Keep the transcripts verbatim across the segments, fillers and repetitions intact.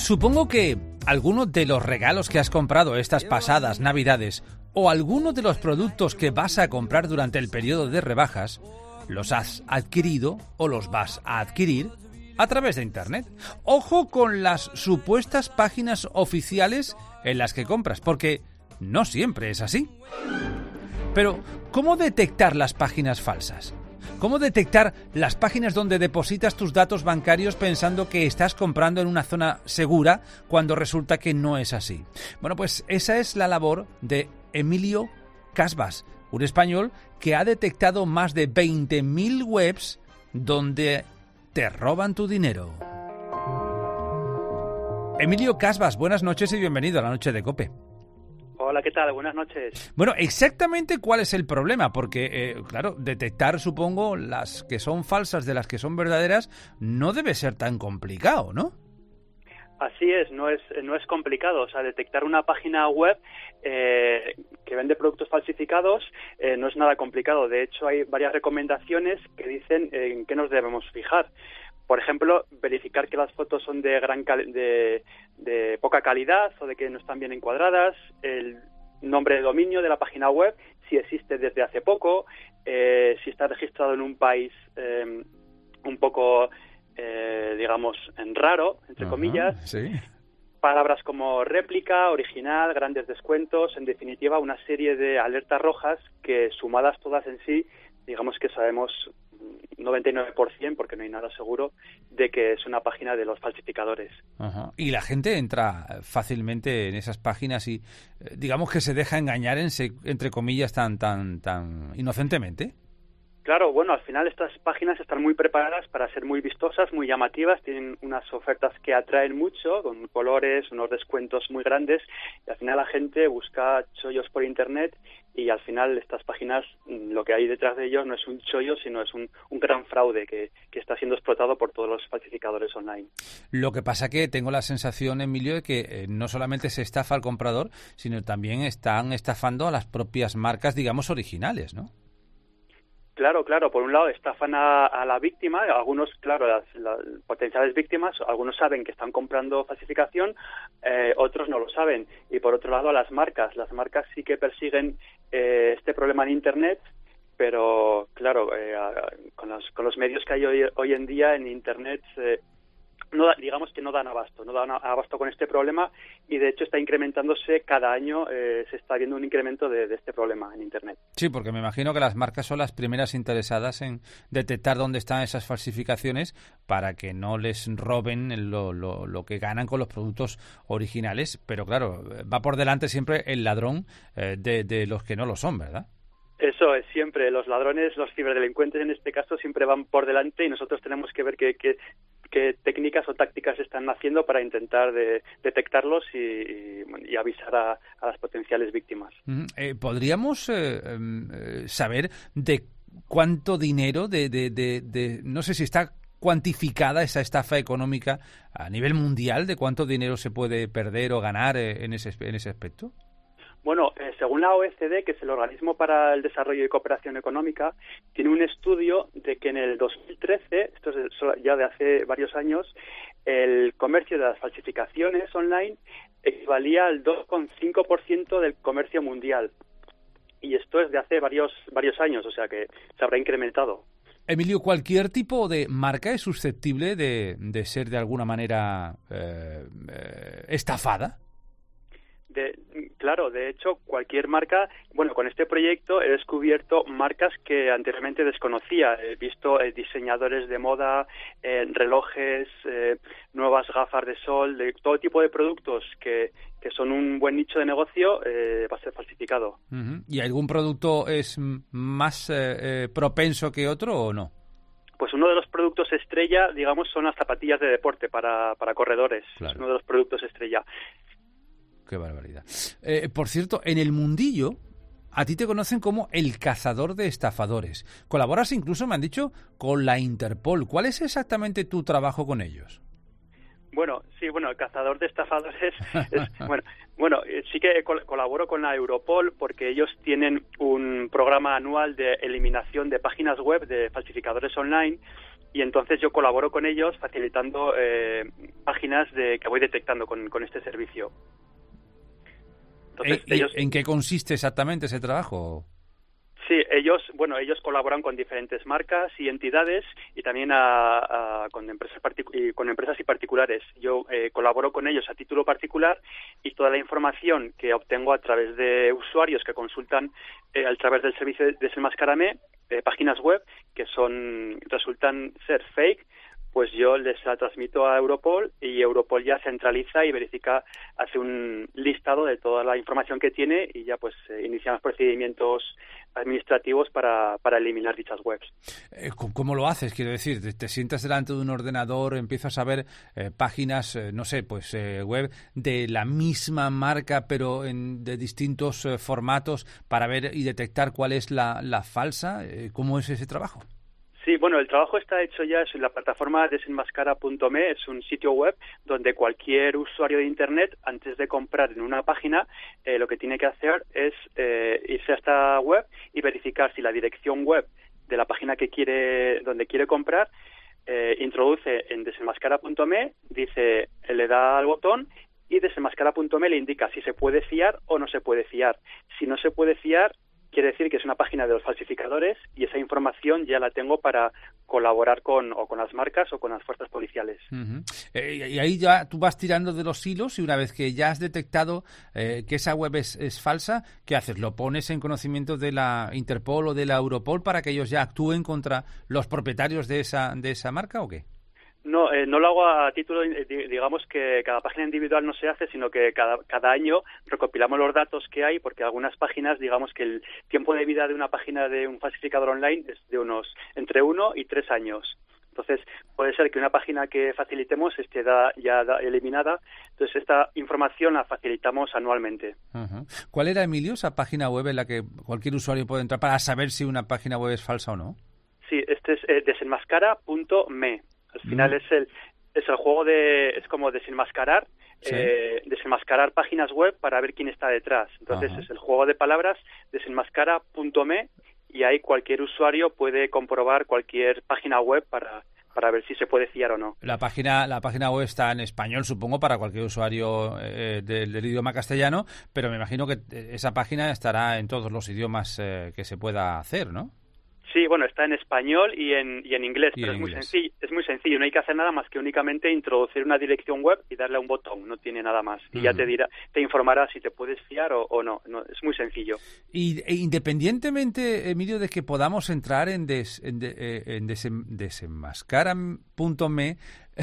Supongo que alguno de los regalos que has comprado estas pasadas Navidades o alguno de los productos que vas a comprar durante el periodo de rebajas los has adquirido o los vas a adquirir a través de Internet. Ojo con las supuestas páginas oficiales en las que compras, porque no siempre es así. Pero, ¿cómo detectar las páginas falsas? ¿Cómo detectar las páginas donde depositas tus datos bancarios pensando que estás comprando en una zona segura cuando resulta que no es así? Bueno, pues esa es la labor de Emilio Casbas, un español que ha detectado más de veinte mil webs donde te roban tu dinero. Emilio Casbas, buenas noches y bienvenido a la Noche de COPE. Hola, ¿qué tal? Buenas noches. Bueno, exactamente cuál es el problema, porque, eh, claro, detectar, supongo, las que son falsas de las que son verdaderas no debe ser tan complicado, ¿no? Así es, no es no es complicado. O sea, detectar una página web eh, que vende productos falsificados eh, no es nada complicado. De hecho, hay varias recomendaciones que dicen en qué nos debemos fijar. Por ejemplo, verificar que las fotos son de gran cal- de, de poca calidad o de que no están bien encuadradas, el nombre de dominio de la página web, si existe desde hace poco, eh, si está registrado en un país eh, un poco, eh, digamos, en raro, entre Ajá, comillas. sí. Palabras como réplica, original, grandes descuentos, en definitiva, una serie de alertas rojas que, sumadas todas en sí, digamos que sabemos noventa y nueve por ciento, porque no hay nada seguro, de que es una página de los falsificadores. Ajá. Y la gente entra fácilmente en esas páginas y eh, digamos que se deja engañar, en se, entre comillas, tan tan tan inocentemente. Claro, bueno, al final estas páginas están muy preparadas para ser muy vistosas, muy llamativas, tienen unas ofertas que atraen mucho, con colores, unos descuentos muy grandes, y al final la gente busca chollos por Internet y al final estas páginas, lo que hay detrás de ellos no es un chollo, sino es un, un gran fraude que, que está siendo explotado por todos los falsificadores online. Lo que pasa que tengo la sensación, Emilio, de que eh, no solamente se estafa al comprador, sino también están estafando a las propias marcas, digamos, originales, ¿no? Claro, claro. Por un lado estafan a, a la víctima, algunos, claro, las, las potenciales víctimas, algunos saben que están comprando falsificación, eh, otros no lo saben. Y por otro lado a las marcas. Las marcas sí que persiguen eh, este problema en Internet, pero claro, eh, con, los, con los medios que hay hoy, hoy en día en Internet, eh, no, digamos que no dan abasto, no dan abasto con este problema y de hecho está incrementándose cada año, eh, se está viendo un incremento de, de este problema en Internet. Sí, porque me imagino que las marcas son las primeras interesadas en detectar dónde están esas falsificaciones para que no les roben lo, lo, lo que ganan con los productos originales, pero claro, va por delante siempre el ladrón eh, de, de los que no lo son, ¿verdad? Eso es siempre, los ladrones, los ciberdelincuentes en este caso siempre van por delante y nosotros tenemos que ver qué, qué, qué técnicas o tácticas están haciendo para intentar de, detectarlos y, y, y avisar a, a las potenciales víctimas. Uh-huh. Eh, ¿Podríamos eh, eh, saber de cuánto dinero, de, de, de, de no sé si está cuantificada esa estafa económica a nivel mundial, de cuánto dinero se puede perder o ganar eh, en ese, en ese aspecto? Bueno, eh, según la O E C D, que es el Organismo para el Desarrollo y Cooperación Económica, tiene un estudio de que en el dos mil trece, esto es ya de hace varios años, el comercio de las falsificaciones online equivalía al dos coma cinco por ciento del comercio mundial. Y esto es de hace varios varios años, o sea que se habrá incrementado. Emilio, ¿cualquier tipo de marca es susceptible de, de ser de alguna manera eh, eh, estafada? De, claro, de hecho, cualquier marca, bueno, con este proyecto he descubierto marcas que anteriormente desconocía. He visto eh, diseñadores de moda, eh, relojes, eh, nuevas gafas de sol, de todo tipo de productos que, que son un buen nicho de negocio, eh, va a ser falsificado. Uh-huh. ¿Y algún producto es más eh, eh, propenso que otro o no? Pues uno de los productos estrella, digamos, son las zapatillas de deporte para, para corredores. Claro. Es uno de los productos estrella. Qué barbaridad. Eh, por cierto, en el mundillo, a ti te conocen como el cazador de estafadores. Colaboras incluso, me han dicho, con la Interpol. ¿Cuál es exactamente tu trabajo con ellos? Bueno, sí, bueno, el cazador de estafadores es, bueno, bueno, sí que col- colaboro con la Europol porque ellos tienen un programa anual de eliminación de páginas web de falsificadores online y entonces yo colaboro con ellos facilitando eh, páginas de que voy detectando con, con este servicio. Entonces, ¿Y, ellos... ¿En qué consiste exactamente ese trabajo? Sí, ellos, bueno, ellos colaboran con diferentes marcas y entidades y también a, a, con, empresas particu- y con empresas y particulares. Yo eh, colaboro con ellos a título particular y toda la información que obtengo a través de usuarios que consultan eh, a través del servicio de Desenmascárame, eh, páginas web que son resultan ser fake, pues yo les la transmito a Europol y Europol ya centraliza y verifica, hace un listado de toda la información que tiene y ya pues eh, inician los procedimientos administrativos para, para eliminar dichas webs. Eh, ¿Cómo lo haces? Quiero decir, te, te sientas delante de un ordenador, empiezas a ver eh, páginas, eh, no sé, pues eh, web de la misma marca pero en, de distintos eh, formatos para ver y detectar cuál es la, la falsa. Eh, ¿Cómo es ese trabajo? Sí, bueno, el trabajo está hecho ya en la plataforma desenmascara punto me, es un sitio web donde cualquier usuario de Internet, antes de comprar en una página, eh, lo que tiene que hacer es eh, irse a esta web y verificar si la dirección web de la página que quiere, donde quiere comprar, eh, introduce en desenmascara punto me, dice, le da al botón y desenmascara punto me le indica si se puede fiar o no se puede fiar. Si no se puede fiar, quiere decir que es una página de los falsificadores y esa información ya la tengo para colaborar con o con las marcas o con las fuerzas policiales. Uh-huh. Eh, y ahí ya tú vas tirando de los hilos y una vez que ya has detectado eh, que esa web es, es falsa, ¿qué haces? ¿Lo pones en conocimiento de la Interpol o de la Europol para que ellos ya actúen contra los propietarios de esa, de esa marca o qué? No, eh, no lo hago a título, digamos que cada página individual no se hace, sino que cada, cada año recopilamos los datos que hay, porque algunas páginas, digamos que el tiempo de vida de una página de un falsificador online es de unos entre uno y tres años. Entonces, puede ser que una página que facilitemos esté da, ya da, eliminada. Entonces, esta información la facilitamos anualmente. Uh-huh. ¿Cuál era, Emilio, esa página web en la que cualquier usuario puede entrar para saber si una página web es falsa o no? Sí, este es eh, desenmascara punto me. Al final mm. es el es el juego de es como desenmascarar ¿Sí? eh, desenmascarar páginas web para ver quién está detrás. Entonces Ajá. es el juego de palabras desenmascara punto me y ahí cualquier usuario puede comprobar cualquier página web para para ver si se puede fiar o no. La página la página web está en español, supongo, para cualquier usuario eh, del, del idioma castellano, pero me imagino que esa página estará en todos los idiomas eh, que se pueda hacer, ¿no? Sí, bueno, está en español y en, y en inglés, y pero en es muy inglés. sencillo, es muy sencillo, no hay que hacer nada más que únicamente introducir una dirección web y darle a un botón, no tiene nada más. Y uh-huh. ya te dirá, te informará si te puedes fiar o, o no. no, es muy sencillo. Y e independientemente, Emilio, de que podamos entrar en, des, en, de, en desem, desenmascara punto me,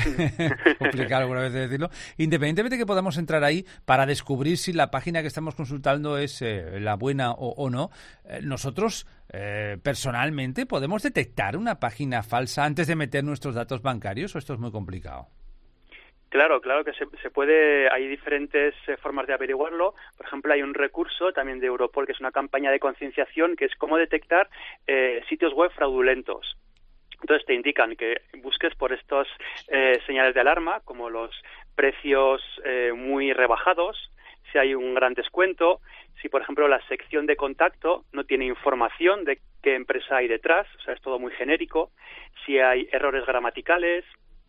complicado alguna vez de decirlo, independientemente de que podamos entrar ahí para descubrir si la página que estamos consultando es eh, la buena o, o no, eh, nosotros eh, personalmente podemos detectar una página falsa antes de meter nuestros datos bancarios, o esto es muy complicado. Claro, claro que se, se puede, hay diferentes eh, formas de averiguarlo. Por ejemplo, hay un recurso también de Europol que es una campaña de concienciación que es cómo detectar eh, sitios web fraudulentos. Entonces te indican que busques por estos eh, señales de alarma, como los precios eh, muy rebajados, si hay un gran descuento, si por ejemplo la sección de contacto no tiene información de qué empresa hay detrás, o sea, es todo muy genérico, si hay errores gramaticales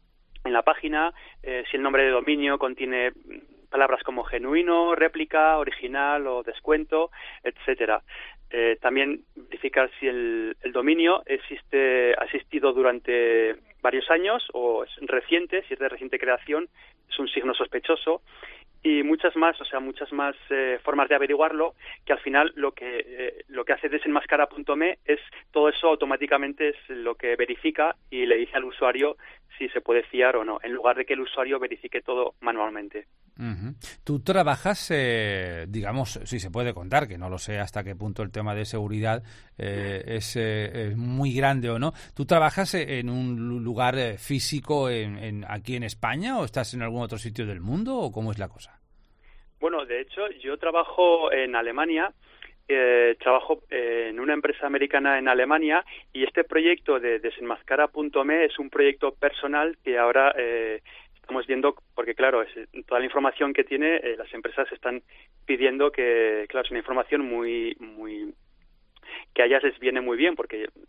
en la página, eh, si el nombre de dominio contiene palabras como genuino, réplica, original o descuento, etcétera. Eh, también verificar si el, el dominio existe, ha existido durante varios años o es reciente, si es de reciente creación, es un signo sospechoso. Y muchas más, o sea, muchas más eh, formas de averiguarlo, que al final lo que eh, lo que hace desenmascara punto me es todo eso automáticamente es lo que verifica y le dice al usuario si se puede fiar o no, en lugar de que el usuario verifique todo manualmente. Uh-huh. Tú trabajas, eh, digamos, si se puede contar, que no lo sé hasta qué punto el tema de seguridad eh, es, eh, es muy grande o no. ¿Tú trabajas en un lugar físico en, en, aquí en España o estás en algún otro sitio del mundo o cómo es la cosa? Bueno, de hecho, yo trabajo en Alemania. Eh, trabajo eh, en una empresa americana en Alemania y este proyecto de desenmascara punto me es un proyecto personal que ahora eh, estamos viendo, porque claro, es, toda la información que tiene, eh, las empresas están pidiendo que, claro, es una información muy, muy, que a ellas les viene muy bien, porque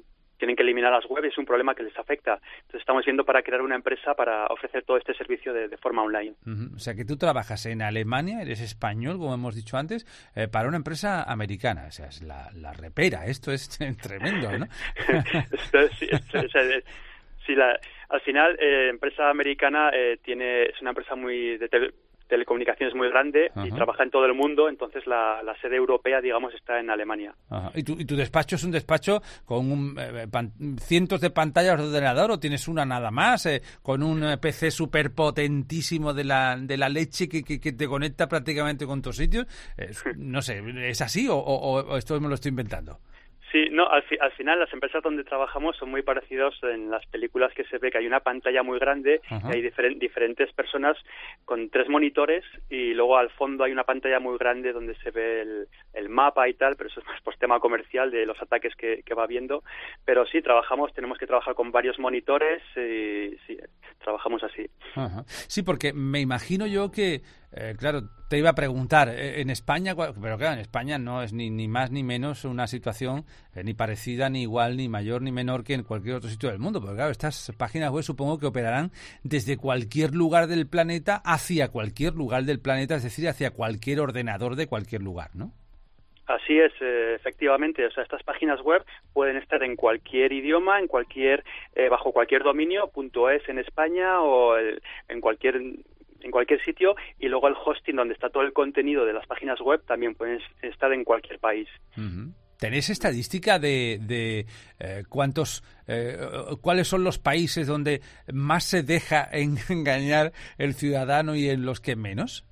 tienen que eliminar las webs y es un problema que les afecta. Entonces estamos viendo para crear una empresa para ofrecer todo este servicio de, de forma online. Uh-huh. O sea que tú trabajas en Alemania, eres español, como hemos dicho antes, eh, para una empresa americana. O sea, es la, la repera. Esto es tremendo, ¿no? Esto es, sí, es, es, es, sí, la, al final, eh, empresa americana eh, tiene es una empresa muy de tele, telecomunicaciones muy grande. Uh-huh. Y trabaja en todo el mundo, entonces la, la sede europea, digamos, está en Alemania. Uh-huh. ¿Y, tu, ¿Y tu despacho es un despacho con un, eh, pan, cientos de pantallas de ordenador o tienes una nada más, eh, con un P C súper potentísimo de la, de la leche que, que, que te conecta prácticamente con tus sitios? Eh, no sé, ¿es así o, o, o esto me lo estoy inventando? Sí, no, al, fi, al final las empresas donde trabajamos son muy parecidos en las películas que se ve que hay una pantalla muy grande, uh-huh. y hay diferen, diferentes personas con tres monitores y luego al fondo hay una pantalla muy grande donde se ve el, el mapa y tal, pero eso es más por tema comercial de los ataques que, que va viendo. Pero sí, trabajamos, tenemos que trabajar con varios monitores y sí, trabajamos así. Uh-huh. Sí, porque me imagino yo que Eh, claro, te iba a preguntar, eh, en España, pero claro, en España no es ni, ni más ni menos una situación eh, ni parecida, ni igual, ni mayor, ni menor que en cualquier otro sitio del mundo, porque claro, estas páginas web supongo que operarán desde cualquier lugar del planeta hacia cualquier lugar del planeta, es decir, hacia cualquier ordenador de cualquier lugar, ¿no? Así es, eh, efectivamente. O sea, estas páginas web pueden estar en cualquier idioma, en cualquier, eh, bajo cualquier dominio, .es en España o el, en cualquier en cualquier sitio, y luego el hosting donde está todo el contenido de las páginas web también pueden estar en cualquier país. Uh-huh. ¿Tenéis estadística de, de eh, cuántos, eh, cuáles son los países donde más se deja engañar el ciudadano y en los que menos?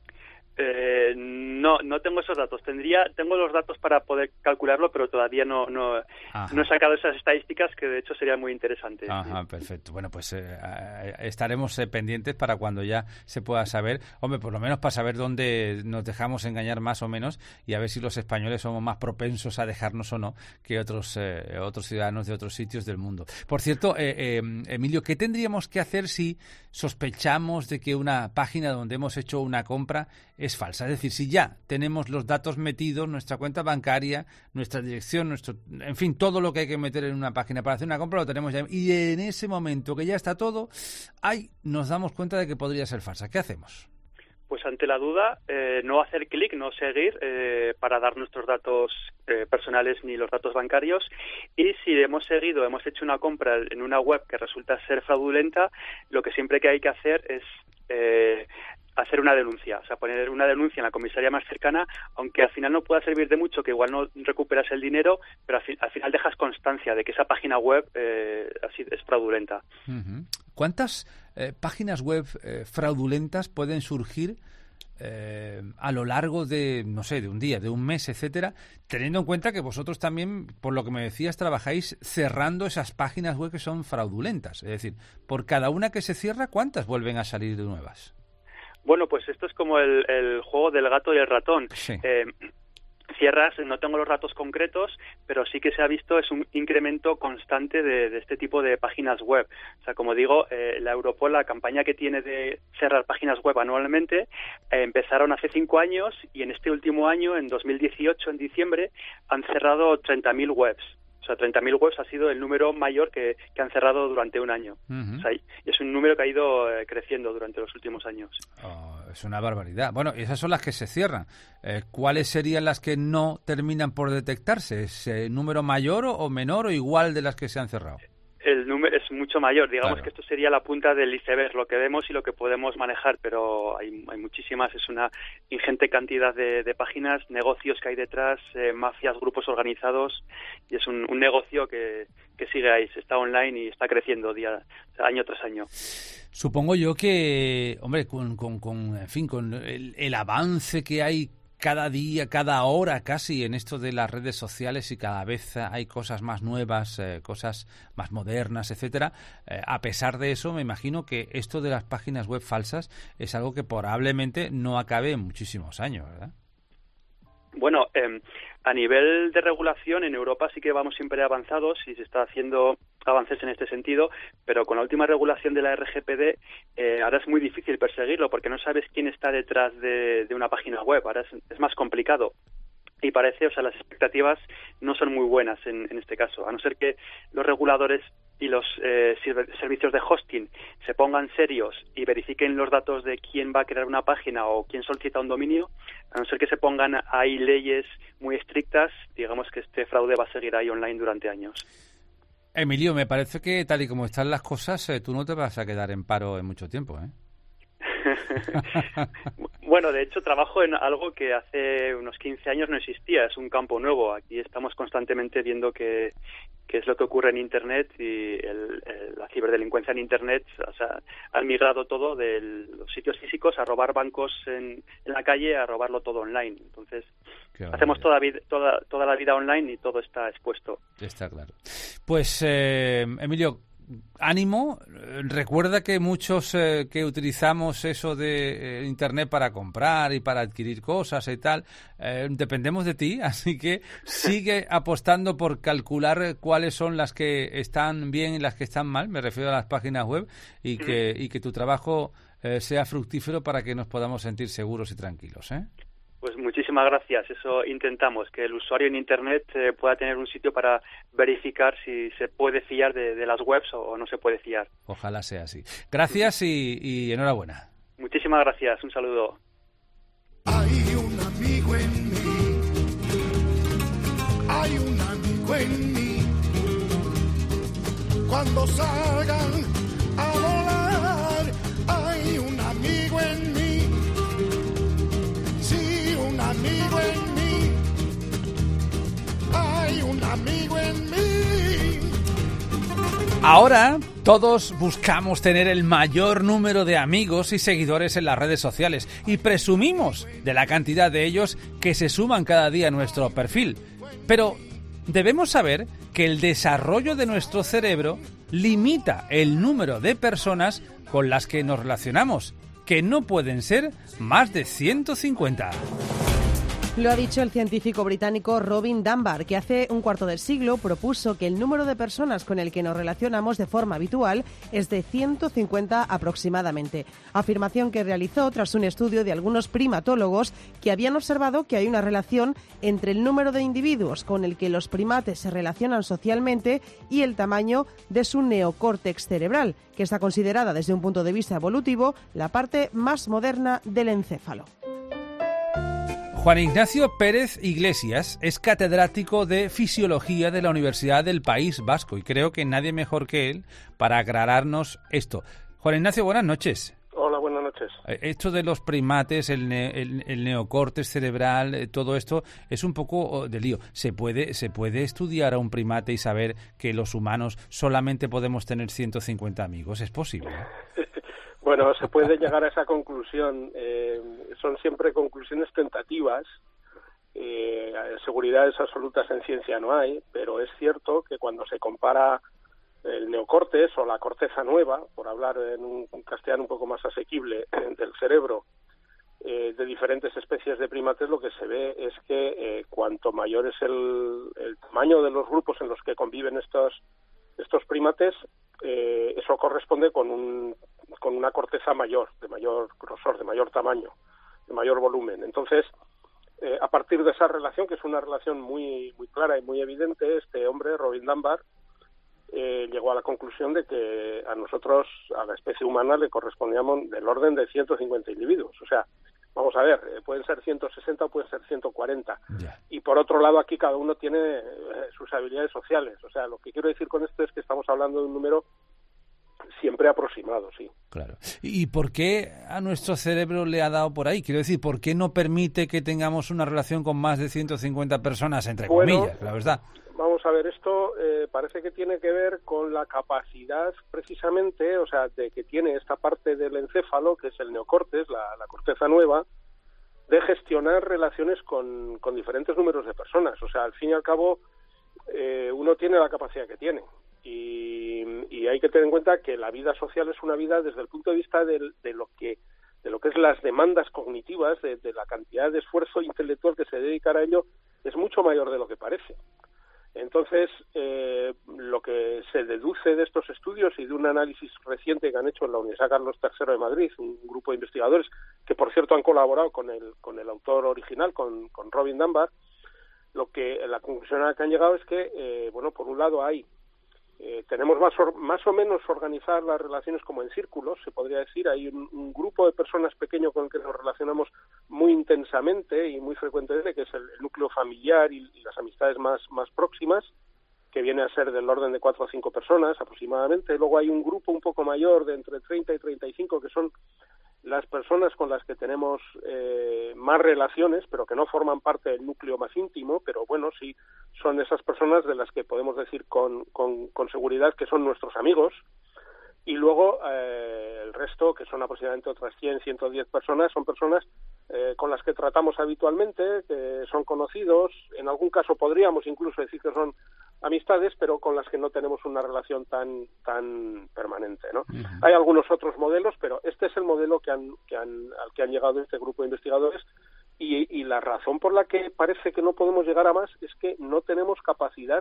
Eh, no, no tengo esos datos. Tendría, tengo los datos para poder calcularlo, pero todavía no, no, no he sacado esas estadísticas, que de hecho sería muy interesante. Ajá, sí. Perfecto. Bueno, pues eh, estaremos eh, pendientes para cuando ya se pueda saber, hombre, por lo menos para saber dónde nos dejamos engañar más o menos y a ver si los españoles somos más propensos a dejarnos o no que otros eh, otros ciudadanos de otros sitios del mundo. Por cierto, eh, eh, Emilio, ¿qué tendríamos que hacer si sospechamos de que una página donde hemos hecho una compra es falsa? Es decir, si ya tenemos los datos metidos, nuestra cuenta bancaria, nuestra dirección, nuestro, en fin, todo lo que hay que meter en una página para hacer una compra lo tenemos ya, y en ese momento que ya está todo, ahí nos damos cuenta de que podría ser falsa. ¿Qué hacemos? Pues ante la duda, eh, no hacer clic, no seguir eh, para dar nuestros datos eh, personales ni los datos bancarios. Y si hemos seguido, hemos hecho una compra en una web que resulta ser fraudulenta, lo que siempre que hay que hacer es eh, hacer una denuncia, o sea, poner una denuncia en la comisaría más cercana, aunque al final no pueda servir de mucho, que igual no recuperas el dinero, pero al, fi- al final dejas constancia de que esa página web eh, así es fraudulenta. Uh-huh. ¿Cuántas eh, páginas web eh, fraudulentas pueden surgir eh, a lo largo de, no sé, de un día, de un mes, etcétera, teniendo en cuenta que vosotros también, por lo que me decías, trabajáis cerrando esas páginas web que son fraudulentas? Es decir, por cada una que se cierra, ¿cuántas vuelven a salir de nuevas? Bueno, pues esto es como el, el juego del gato y el ratón. Sí. Eh, cierras, no tengo los datos concretos, pero sí que se ha visto es un incremento constante de, de este tipo de páginas web. O sea, como digo, eh, la Europol, la campaña que tiene de cerrar páginas web anualmente, eh, empezaron hace cinco años y en este último año, en dos mil dieciocho, en diciembre, han cerrado treinta mil webs. O sea, treinta mil webs ha sido el número mayor que, que han cerrado durante un año. Uh-huh. O sea, es un número que ha ido eh, creciendo durante los últimos años. Oh, es una barbaridad. Bueno, esas son las que se cierran. Eh, ¿Cuáles serían las que no terminan por detectarse? ¿Es eh, número mayor o, o menor o igual de las que se han cerrado? El número es mucho mayor, digamos, claro, que esto sería la punta del iceberg, lo que vemos y lo que podemos manejar, pero hay, hay muchísimas, es una ingente cantidad de, de páginas, negocios que hay detrás, eh, mafias, grupos organizados, y es un, un negocio que, que sigue ahí, está online y está creciendo día, año tras año. Supongo yo que, hombre, con, con, con en fin, con el, el avance que hay cada día, cada hora casi en esto de las redes sociales y cada vez hay cosas más nuevas, eh, cosas más modernas, etcétera. Eh, a pesar de eso, me imagino que esto de las páginas web falsas es algo que probablemente no acabe en muchísimos años, ¿verdad? Bueno, eh, a nivel de regulación en Europa sí que vamos siempre avanzados y se está haciendo avances en este sentido, pero con la última regulación de la R G P D eh, ahora es muy difícil perseguirlo porque no sabes quién está detrás de, de una página web, ahora es, es más complicado. y parece, o sea, las expectativas no son muy buenas en, en este caso, a no ser que los reguladores y los eh, servicios de hosting se pongan serios y verifiquen los datos de quién va a crear una página o quién solicita un dominio, a no ser que se pongan ahí leyes muy estrictas, digamos que este fraude va a seguir ahí online durante años. Emilio, me parece que tal y como están las cosas, eh, tú no te vas a quedar en paro en mucho tiempo, ¿eh? Bueno, de hecho trabajo en algo que hace unos quince años no existía, es un campo nuevo. Aquí estamos constantemente viendo qué, qué es lo que ocurre en Internet y el, el, la ciberdelincuencia en Internet, o sea, ha migrado todo de los sitios físicos a robar bancos en, en la calle, a robarlo todo online. Entonces, hacemos toda, toda, toda la vida online y todo está expuesto. Está claro. Pues, eh, Emilio, ánimo. Recuerda que muchos eh, que utilizamos eso de eh, Internet para comprar y para adquirir cosas y tal, eh, dependemos de ti, así que sigue apostando por calcular cuáles son las que están bien y las que están mal, me refiero a las páginas web, y que, y que tu trabajo eh, sea fructífero para que nos podamos sentir seguros y tranquilos, ¿eh? Pues muchísimas gracias. Eso intentamos, que el usuario en Internet eh, pueda tener un sitio para verificar si se puede fiar de, de las webs o, o no se puede fiar. Ojalá sea así. Gracias y, y enhorabuena. Muchísimas gracias. Un saludo. Hay un amigo en mí. Hay un amigo en mí. Cuando salgan a volar, hay un amigo en mí. Un amigo en mí, hay un amigo en mí. Ahora todos buscamos tener el mayor número de amigos y seguidores en las redes sociales y presumimos de la cantidad de ellos que se suman cada día a nuestro perfil. Pero debemos saber que el desarrollo de nuestro cerebro limita el número de personas con las que nos relacionamos, que no pueden ser más de ciento cincuenta. Lo ha dicho el científico británico Robin Dunbar, que hace un cuarto de siglo propuso que el número de personas con el que nos relacionamos de forma habitual es de ciento cincuenta aproximadamente. Afirmación que realizó tras un estudio de algunos primatólogos que habían observado que hay una relación entre el número de individuos con el que los primates se relacionan socialmente y el tamaño de su neocórtex cerebral, que está considerada desde un punto de vista evolutivo la parte más moderna del encéfalo. Juan Ignacio Pérez Iglesias es catedrático de Fisiología de la Universidad del País Vasco y creo que nadie mejor que él para aclararnos esto. Juan Ignacio, buenas noches. Hola, buenas noches. Esto de los primates, el, ne- el, el neocórtex cerebral, eh, todo esto es un poco de lío. ¿Se puede, ¿Se puede estudiar a un primate y saber que los humanos solamente podemos tener ciento cincuenta amigos? ¿Es posible? Bueno, se puede llegar a esa conclusión. Eh, son siempre conclusiones tentativas. Eh, seguridades absolutas en ciencia no hay, pero es cierto que cuando se compara el neocórtex o la corteza nueva, por hablar en un castellano un poco más asequible, del cerebro eh, de diferentes especies de primates, lo que se ve es que eh, cuanto mayor es el, el tamaño de los grupos en los que conviven estos, estos primates, eh, eso corresponde con un con una corteza mayor, de mayor grosor, de mayor tamaño, de mayor volumen. Entonces, eh, a partir de esa relación, que es una relación muy muy clara y muy evidente, este hombre, Robin Dunbar, eh, llegó a la conclusión de que a nosotros, a la especie humana, le correspondíamos del orden de ciento cincuenta individuos. O sea, vamos a ver, eh, pueden ser ciento sesenta o pueden ser ciento cuarenta. Yeah. Y por otro lado, aquí cada uno tiene eh, sus habilidades sociales. O sea, lo que quiero decir con esto es que estamos hablando de un número siempre aproximado, sí. Claro. ¿Y por qué a nuestro cerebro le ha dado por ahí? Quiero decir, ¿por qué no permite que tengamos una relación con más de ciento cincuenta personas, entre bueno, comillas, la verdad? Vamos a ver, esto eh, parece que tiene que ver con la capacidad precisamente, o sea, de que tiene esta parte del encéfalo, que es el neocórtex, la, la corteza nueva, de gestionar relaciones con, con diferentes números de personas. O sea, al fin y al cabo, eh, uno tiene la capacidad que tiene. Y, y hay que tener en cuenta que la vida social es una vida desde el punto de vista de, de lo que de lo que es las demandas cognitivas, de, de la cantidad de esfuerzo intelectual que se dedica a ello, es mucho mayor de lo que parece. Entonces, eh, lo que se deduce de estos estudios y de un análisis reciente que han hecho en la Universidad Carlos tercero de Madrid, un grupo de investigadores que, por cierto, han colaborado con el con el autor original, con, con Robin Dunbar, lo que la conclusión a la que han llegado es que, eh, bueno, por un lado hay Eh, tenemos más, or, más o menos organizar las relaciones como en círculos, se podría decir. Hay un, un grupo de personas pequeño con el que nos relacionamos muy intensamente y muy frecuentemente, que es el, el núcleo familiar y, y las amistades más, más próximas, que viene a ser del orden de cuatro o cinco personas aproximadamente. Luego hay un grupo un poco mayor de entre treinta y treinta y cinco, que son las personas con las que tenemos eh, más relaciones, pero que no forman parte del núcleo más íntimo, pero bueno, sí son esas personas de las que podemos decir con, con, con seguridad que son nuestros amigos. Y luego eh, el resto, que son aproximadamente otras cien, ciento diez personas, son personas eh, con las que tratamos habitualmente, que son conocidos. En algún caso podríamos incluso decir que son amistades, pero con las que no tenemos una relación tan tan permanente, ¿no? Uh-huh. Hay algunos otros modelos, pero este es el modelo que han, que han, al que han llegado este grupo de investigadores. Y, y la razón por la que parece que no podemos llegar a más es que no tenemos capacidad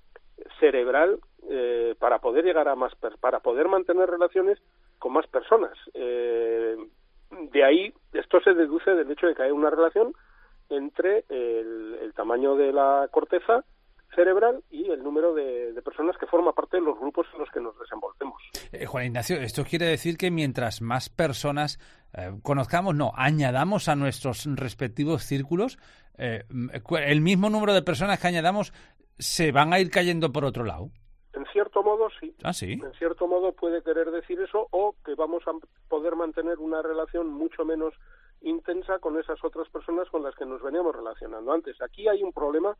cerebral eh, para poder llegar a más per- para poder mantener relaciones con más personas. Eh, de ahí esto se deduce del hecho de que hay una relación entre el, el tamaño de la corteza cerebral y el número de, de personas que forma parte de los grupos en los que nos desenvolvemos. Eh, Juan Ignacio, esto quiere decir que mientras más personas eh, conozcamos, no, añadamos a nuestros respectivos círculos, eh, el mismo número de personas que añadamos se van a ir cayendo por otro lado. En cierto modo, sí. Ah, sí. En cierto modo puede querer decir eso, o que vamos a poder mantener una relación mucho menos intensa con esas otras personas con las que nos veníamos relacionando antes. Aquí hay un problema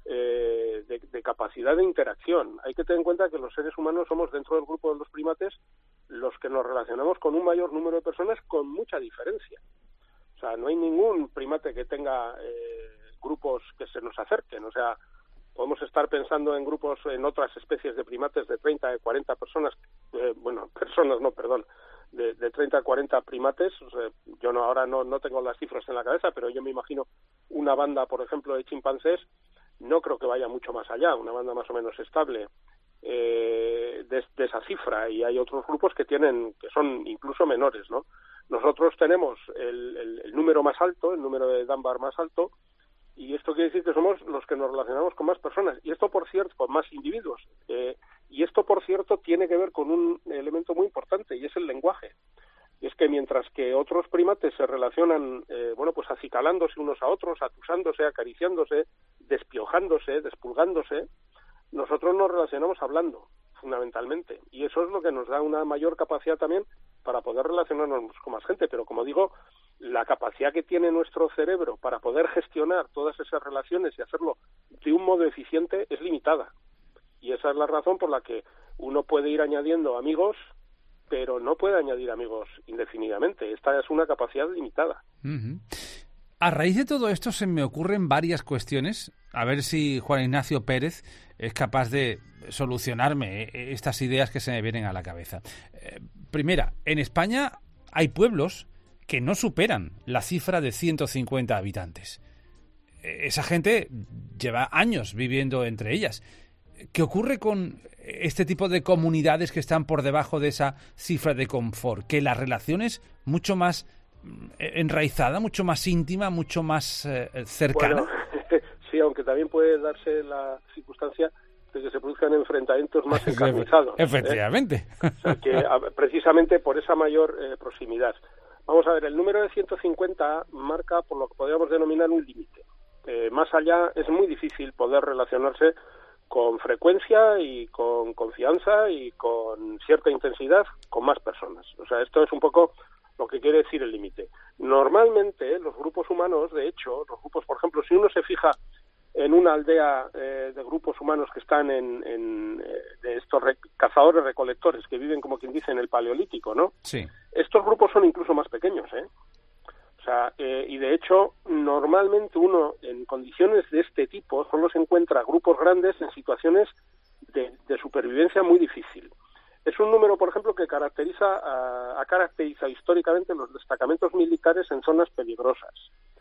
eh, de, de capacidad de interacción. Hay que tener en cuenta que los seres humanos somos, dentro del grupo de los primates, los que nos relacionamos con un mayor número de personas con mucha diferencia. O sea, no hay ningún primate que tenga eh, grupos que se nos acerquen. O sea, podemos estar pensando en grupos, en otras especies de primates de treinta, de cuarenta personas, eh, bueno, personas no, perdón, de, de treinta a cuarenta primates. O sea, yo no ahora no, no tengo las cifras en la cabeza, pero yo me imagino una banda, por ejemplo, de chimpancés, no creo que vaya mucho más allá, una banda más o menos estable eh, de, de esa cifra, y hay otros grupos que tienen, que son incluso menores, ¿no? Nosotros tenemos el, el, el número más alto, el número de Dunbar más alto, y esto quiere decir que somos los que nos relacionamos con más personas, y esto, por cierto, con más individuos. Eh, y esto, por cierto, tiene que ver con un elemento muy importante, y es el lenguaje. Y es que mientras que otros primates se relacionan, eh, bueno, pues acicalándose unos a otros, atusándose, acariciándose, despiojándose, despulgándose, nosotros nos relacionamos hablando, fundamentalmente. Y eso es lo que nos da una mayor capacidad también para poder relacionarnos con más gente. Pero, como digo, la capacidad que tiene nuestro cerebro para poder gestionar todas esas relaciones y hacerlo de un modo eficiente es limitada. Y esa es la razón por la que uno puede ir añadiendo amigos, pero no puede añadir amigos indefinidamente. Esta es una capacidad limitada. Uh-huh. A raíz de todo esto se me ocurren varias cuestiones. A ver si Juan Ignacio Pérez es capaz de solucionarme estas ideas que se me vienen a la cabeza. Eh, primera, en España hay pueblos que no superan la cifra de ciento cincuenta habitantes. Esa gente lleva años viviendo entre ellas. ¿Qué ocurre con este tipo de comunidades que están por debajo de esa cifra de confort? Que la relación es mucho más enraizada, mucho más íntima, mucho más eh, cercana. Bueno, sí, aunque también puede darse la circunstancia de que se produzcan enfrentamientos más encarnizados. Efectivamente. ¿eh? O sea, que a, precisamente por esa mayor eh, proximidad. Vamos a ver, el número de ciento cincuenta marca por lo que podríamos denominar un límite. Eh, más allá es muy difícil poder relacionarse con frecuencia y con confianza y con cierta intensidad con más personas. O sea, esto es un poco lo que quiere decir el límite. Normalmente los grupos humanos, de hecho, los grupos, por ejemplo, si uno se fija en una aldea eh, de grupos humanos que están en, en eh, de estos re- cazadores recolectores que viven, como quien dice, en el Paleolítico, ¿no? Sí. Estos grupos son incluso más pequeños, ¿eh? O sea, eh, y de hecho, normalmente uno en condiciones de este tipo solo se encuentra grupos grandes en situaciones de, de supervivencia muy difícil. Es un número, por ejemplo, que caracteriza a, a caracterizado históricamente los destacamentos militares en zonas peligrosas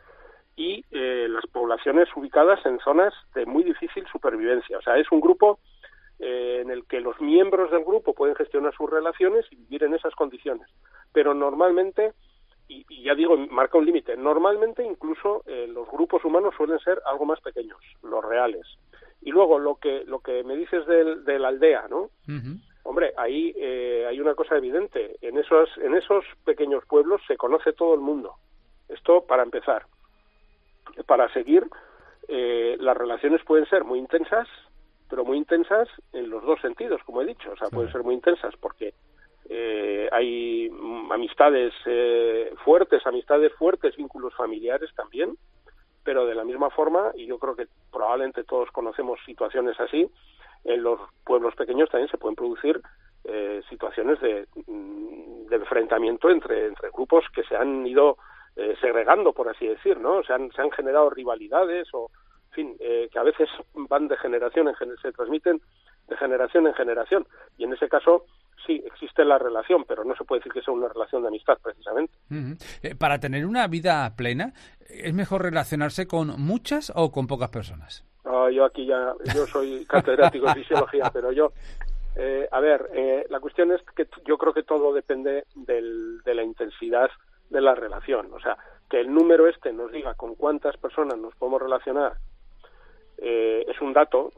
y eh, las poblaciones ubicadas en zonas de muy difícil supervivencia. O sea, es un grupo eh, en el que los miembros del grupo pueden gestionar sus relaciones y vivir en esas condiciones. Pero normalmente y, y ya digo, marca un límite. Normalmente incluso eh, los grupos humanos suelen ser algo más pequeños, los reales. Y luego lo que lo que me dices del, de la aldea, ¿no? Uh-huh. Hombre, ahí eh, hay una cosa evidente. En esos en esos pequeños pueblos se conoce todo el mundo. Esto para empezar. Para seguir, eh, las relaciones pueden ser muy intensas, pero muy intensas en los dos sentidos, como he dicho. O sea, pueden ser muy intensas porque eh, hay amistades eh, fuertes, amistades fuertes, vínculos familiares también, pero de la misma forma, y yo creo que probablemente todos conocemos situaciones así, en los pueblos pequeños también se pueden producir eh, situaciones de, de enfrentamiento entre, entre grupos que se han ido eh, segregando, por así decir, ¿no? Se han, se han generado rivalidades o, en fin, eh, que a veces van de generación en generación, se transmiten de generación en generación, y en ese caso sí, existe la relación, pero no se puede decir que sea una relación de amistad, precisamente. Uh-huh. Eh, para tener una vida plena, ¿es mejor relacionarse con muchas o con pocas personas? Oh, yo aquí ya, yo soy catedrático de fisiología, pero yo, eh, a ver, eh, la cuestión es que yo creo que todo depende del, de la intensidad de la relación. O sea, que el número este nos diga con cuántas personas nos podemos relacionar eh, es un dato,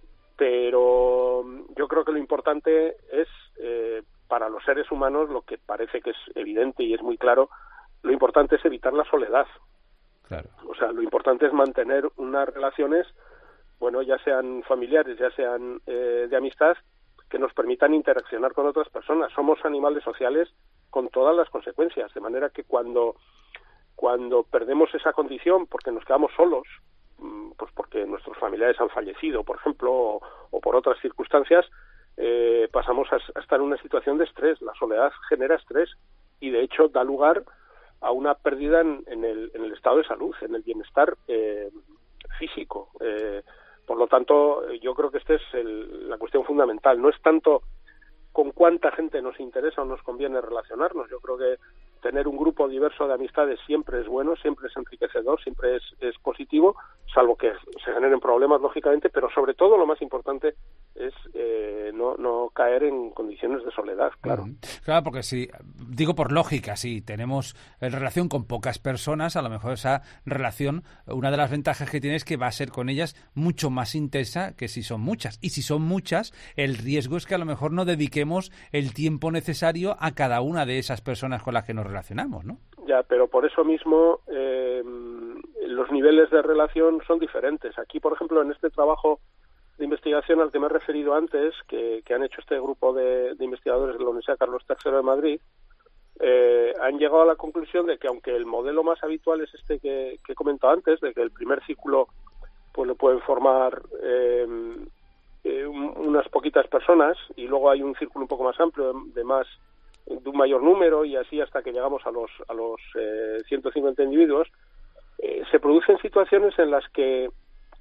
pero yo creo que lo importante es, eh, para los seres humanos, lo que parece que es evidente y es muy claro, lo importante es evitar la soledad. Claro. O sea, lo importante es mantener unas relaciones, bueno, ya sean familiares, ya sean eh, de amistad, que nos permitan interaccionar con otras personas. Somos animales sociales con todas las consecuencias, de manera que cuando, cuando perdemos esa condición porque nos quedamos solos, pues porque nuestros familiares han fallecido, por ejemplo, o, o por otras circunstancias, eh, pasamos a, a estar en una situación de estrés. La soledad genera estrés y, de hecho, da lugar a una pérdida en, en, el, en el estado de salud, en el bienestar eh, físico. Eh, por lo tanto, yo creo que esta es el, la cuestión fundamental. No es tanto con cuánta gente nos interesa o nos conviene relacionarnos. Yo creo que tener un grupo diverso de amistades siempre es bueno, siempre es enriquecedor, siempre es, es positivo, salvo que se generen problemas, lógicamente, pero sobre todo lo más importante es eh, no, no caer en condiciones de soledad, claro. Uh-huh. Claro, porque si, digo por lógica, si tenemos relación con pocas personas, a lo mejor esa relación, una de las ventajas que tiene es que va a ser con ellas mucho más intensa que si son muchas. Y si son muchas, el riesgo es que a lo mejor no dediquemos el tiempo necesario a cada una de esas personas con las que nos relacionamos, ¿no? Ya, pero por eso mismo eh, los niveles de relación son diferentes. Aquí, por ejemplo, en este trabajo de investigación al que me he referido antes, que, que han hecho este grupo de, de investigadores de la Universidad Carlos tercero de Madrid, eh, han llegado a la conclusión de que aunque el modelo más habitual es este que, que he comentado antes, de que el primer círculo pues lo pueden formar eh, eh, unas poquitas personas y luego hay un círculo un poco más amplio de, de más de un mayor número y así hasta que llegamos a los a los eh, ciento cincuenta individuos, eh, se producen situaciones en las que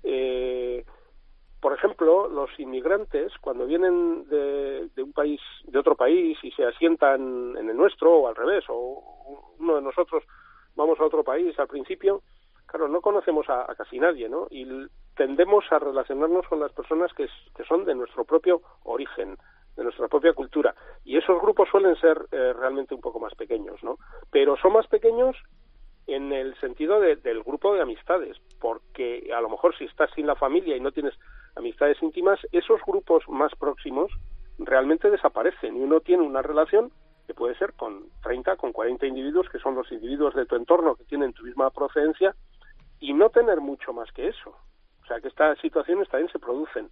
eh, por ejemplo, los inmigrantes, cuando vienen de, de un país, de otro país y se asientan en el nuestro o al revés, o uno de nosotros vamos a otro país al principio, claro, no conocemos a, a casi nadie, ¿no? Y tendemos a relacionarnos con las personas que, que son de nuestro propio origen, de nuestra propia cultura. Y esos grupos suelen ser eh, realmente un poco más pequeños, ¿no? Pero son más pequeños en el sentido de, del grupo de amistades, porque a lo mejor si estás sin la familia y no tienes amistades íntimas, esos grupos más próximos realmente desaparecen y uno tiene una relación que puede ser con treinta, con cuarenta individuos, que son los individuos de tu entorno que tienen tu misma procedencia, y no tener mucho más que eso. O sea que estas situaciones también se producen.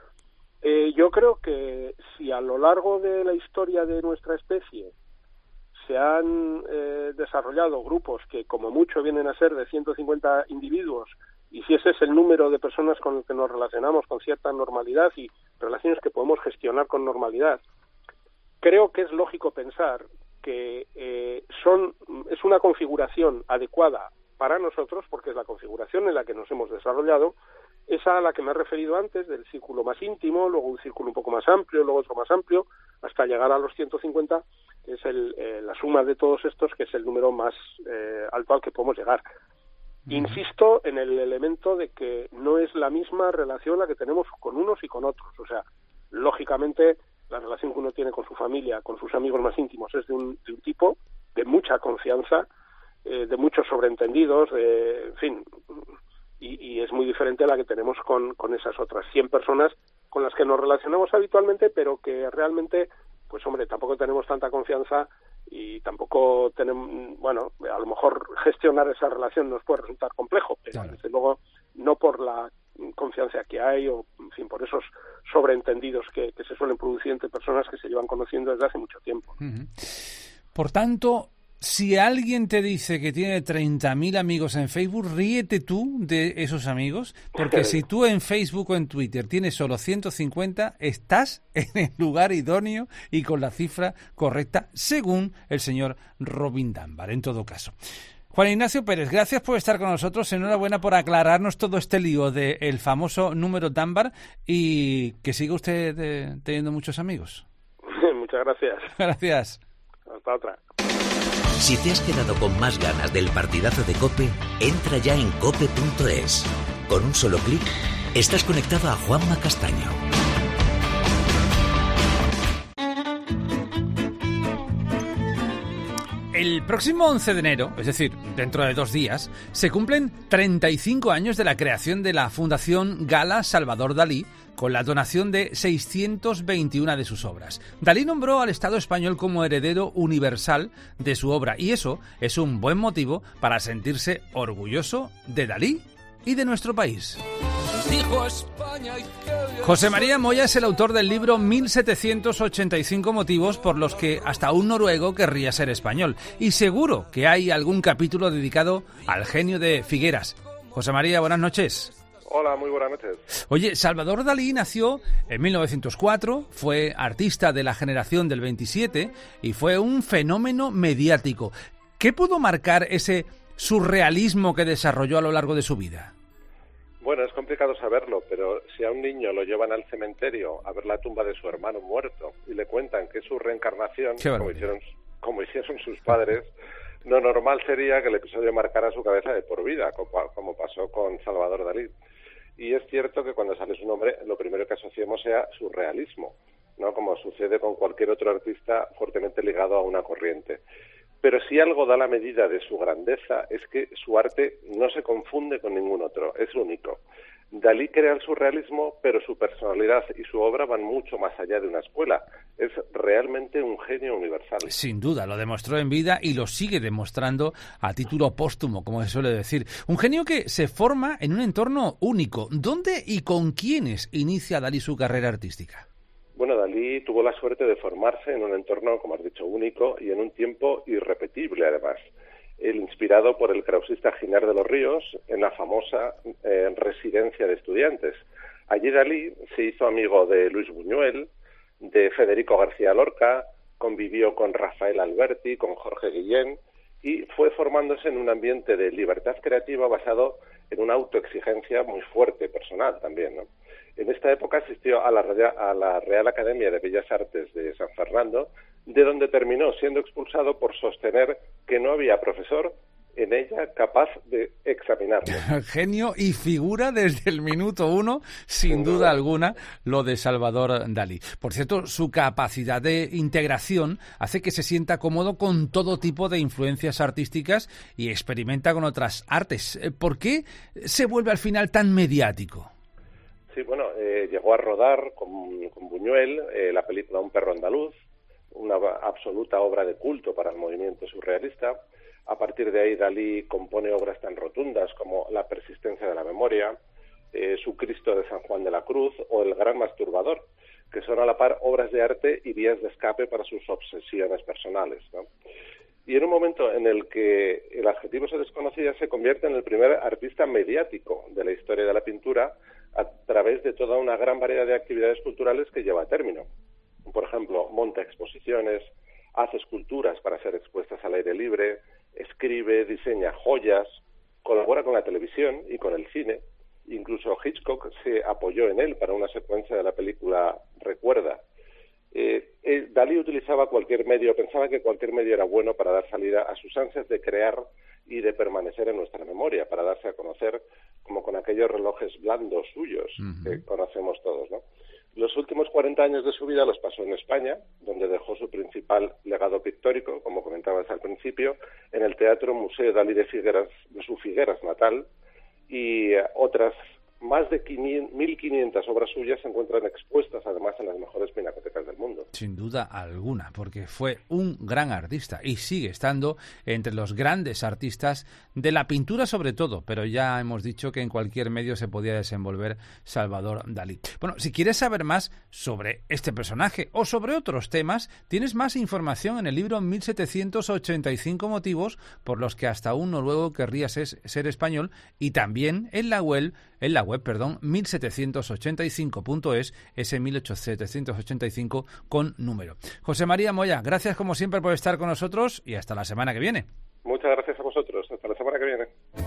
Eh, yo creo que si a lo largo de la historia de nuestra especie se han eh, desarrollado grupos que como mucho vienen a ser de ciento cincuenta individuos, y si ese es el número de personas con el que nos relacionamos con cierta normalidad y relaciones que podemos gestionar con normalidad, creo que es lógico pensar que eh, son es una configuración adecuada para nosotros, porque es la configuración en la que nos hemos desarrollado, esa a la que me he referido antes, del círculo más íntimo, luego un círculo un poco más amplio, luego otro más amplio, hasta llegar a los ciento cincuenta, que es el, eh, la suma de todos estos, que es el número más eh, alto al que podemos llegar. Uh-huh. Insisto en el elemento de que no es la misma relación la que tenemos con unos y con otros. O sea, lógicamente, la relación que uno tiene con su familia, con sus amigos más íntimos, es de un, de un tipo de mucha confianza, eh, de muchos sobreentendidos, de, en fin, y, y es muy diferente a la que tenemos con, con esas otras cien personas con las que nos relacionamos habitualmente, pero que realmente, pues hombre, tampoco tenemos tanta confianza y tampoco tenemos, bueno, a lo mejor gestionar esa relación nos puede resultar complejo, pero claro, desde luego no por la confianza que hay o, en fin, por esos sobreentendidos que, que se suelen producir entre personas que se llevan conociendo desde hace mucho tiempo. Uh-huh. Por tanto, si alguien te dice que tiene treinta mil amigos en Facebook, ríete tú de esos amigos, porque si tú en Facebook o en Twitter tienes solo ciento cincuenta, estás en el lugar idóneo y con la cifra correcta, según el señor Robin Dunbar, en todo caso. Juan Ignacio Pérez, gracias por estar con nosotros. Enhorabuena por aclararnos todo este lío del famoso número Dunbar y que siga usted eh, teniendo muchos amigos. Muchas gracias. Gracias. Hasta otra. Si te has quedado con más ganas del partidazo de COPE, entra ya en cope punto es. Con un solo clic, estás conectado a Juanma Castaño. El próximo once de enero, es decir, dentro de dos días, se cumplen treinta y cinco años de la creación de la Fundación Gala Salvador Dalí, con la donación de seiscientas veintiuna de sus obras. Dalí nombró al Estado español como heredero universal de su obra, y eso es un buen motivo para sentirse orgulloso de Dalí y de nuestro país. José María Moya es el autor del libro mil setecientos ochenta y cinco motivos por los que hasta un noruego querría ser español. Y seguro que hay algún capítulo dedicado al genio de Figueras. José María, buenas noches. Hola, muy buenas noches. Oye, Salvador Dalí nació en mil novecientos cuatro, fue artista de la generación del veintisiete y fue un fenómeno mediático. ¿Qué pudo marcar ese surrealismo que desarrolló a lo largo de su vida? Bueno, es complicado saberlo, pero si a un niño lo llevan al cementerio a ver la tumba de su hermano muerto y le cuentan que es su reencarnación, como hicieron, como hicieron sus padres, lo normal sería que el episodio marcara su cabeza de por vida, como, como pasó con Salvador Dalí. Y es cierto que cuando sale su nombre, lo primero que asociemos sea surrealismo, ¿no? Como sucede con cualquier otro artista fuertemente ligado a una corriente. Pero si algo da la medida de su grandeza es que su arte no se confunde con ningún otro, es único. Dalí crea el surrealismo, pero su personalidad y su obra van mucho más allá de una escuela. Es realmente un genio universal. Sin duda, lo demostró en vida y lo sigue demostrando a título póstumo, como se suele decir. Un genio que se forma en un entorno único. ¿Dónde y con quiénes inicia Dalí su carrera artística? Bueno, Dalí tuvo la suerte de formarse en un entorno, como has dicho, único y en un tiempo irrepetible, además. Él, inspirado por el krausista Giner de los Ríos, en la famosa eh, residencia de estudiantes. Allí Dalí se hizo amigo de Luis Buñuel, de Federico García Lorca, convivió con Rafael Alberti, con Jorge Guillén, y fue formándose en un ambiente de libertad creativa basado en una autoexigencia muy fuerte, personal también, ¿no? En esta época asistió a la, a la Real Academia de Bellas Artes de San Fernando, de donde terminó siendo expulsado por sostener que no había profesor en ella capaz de examinarlo. Genio y figura desde el minuto uno, sin duda alguna, lo de Salvador Dalí. Por cierto, su capacidad de integración hace que se sienta cómodo con todo tipo de influencias artísticas y experimenta con otras artes. ¿Por qué se vuelve al final tan mediático? Sí, bueno, eh, llegó a rodar con, con Buñuel eh, la película Un perro andaluz, una absoluta obra de culto para el movimiento surrealista. A partir de ahí, Dalí compone obras tan rotundas como La persistencia de la memoria, eh, Su Cristo de San Juan de la Cruz o El gran masturbador, que son a la par obras de arte y vías de escape para sus obsesiones personales, ¿no? Y en un momento en el que el adjetivo se desconocía, se convierte en el primer artista mediático de la historia de la pintura a través de toda una gran variedad de actividades culturales que lleva a término. Por ejemplo, monta exposiciones, hace esculturas para ser expuestas al aire libre, escribe, diseña joyas, colabora con la televisión y con el cine. Incluso Hitchcock se apoyó en él para una secuencia de la película Recuerda. Eh, eh, Dalí utilizaba cualquier medio, pensaba que cualquier medio era bueno para dar salida a sus ansias de crear y de permanecer en nuestra memoria, para darse a conocer, como con aquellos relojes blandos suyos, uh-huh, que conocemos todos, ¿no? Los últimos cuarenta años de su vida los pasó en España, donde dejó su principal legado pictórico, como comentabas al principio, en el Teatro Museo Dalí de Figueras, de su Figueras natal, y otras más de mil quinientas obras suyas se encuentran expuestas además en las mejores pinacotecas del mundo. Sin duda alguna, porque fue un gran artista y sigue estando entre los grandes artistas de la pintura sobre todo, pero ya hemos dicho que en cualquier medio se podía desenvolver Salvador Dalí. Bueno, si quieres saber más sobre este personaje o sobre otros temas, tienes más información en el libro mil setecientos ochenta y cinco motivos por los que hasta un noruego querría ser, ser español, y también en la web en la web, perdón, mil setecientos ochenta y cinco punto es, ese mil setecientos ochenta y cinco con número. José María Moya, gracias como siempre por estar con nosotros y hasta la semana que viene. Muchas gracias a vosotros. Hasta la semana que viene.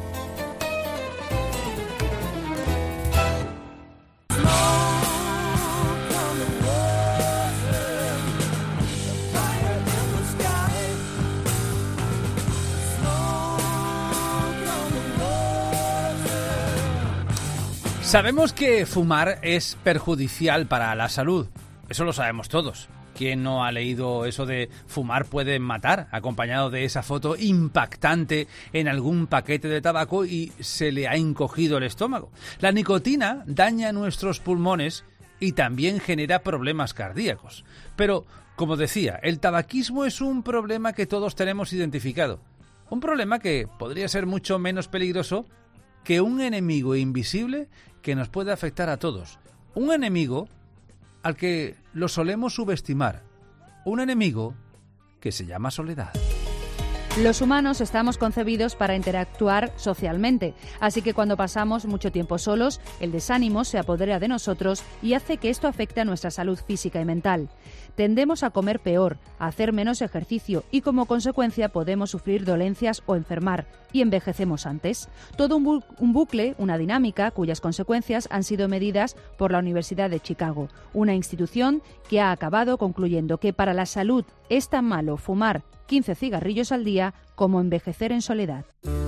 Sabemos que fumar es perjudicial para la salud, eso lo sabemos todos. ¿Quién no ha leído eso de fumar puede matar, acompañado de esa foto impactante en algún paquete de tabaco y se le ha encogido el estómago? La nicotina daña nuestros pulmones y también genera problemas cardíacos. Pero, como decía, el tabaquismo es un problema que todos tenemos identificado. Un problema que podría ser mucho menos peligroso que un enemigo invisible que nos puede afectar a todos. Un enemigo al que lo solemos subestimar. Un enemigo que se llama soledad. Los humanos estamos concebidos para interactuar socialmente, así que cuando pasamos mucho tiempo solos, el desánimo se apodera de nosotros y hace que esto afecte a nuestra salud física y mental. Tendemos a comer peor, a hacer menos ejercicio y como consecuencia podemos sufrir dolencias o enfermar y envejecemos antes. Todo un, bu- un bucle, una dinámica cuyas consecuencias han sido medidas por la Universidad de Chicago, una institución que ha acabado concluyendo que para la salud es tan malo fumar quince cigarrillos al día como envejecer en soledad.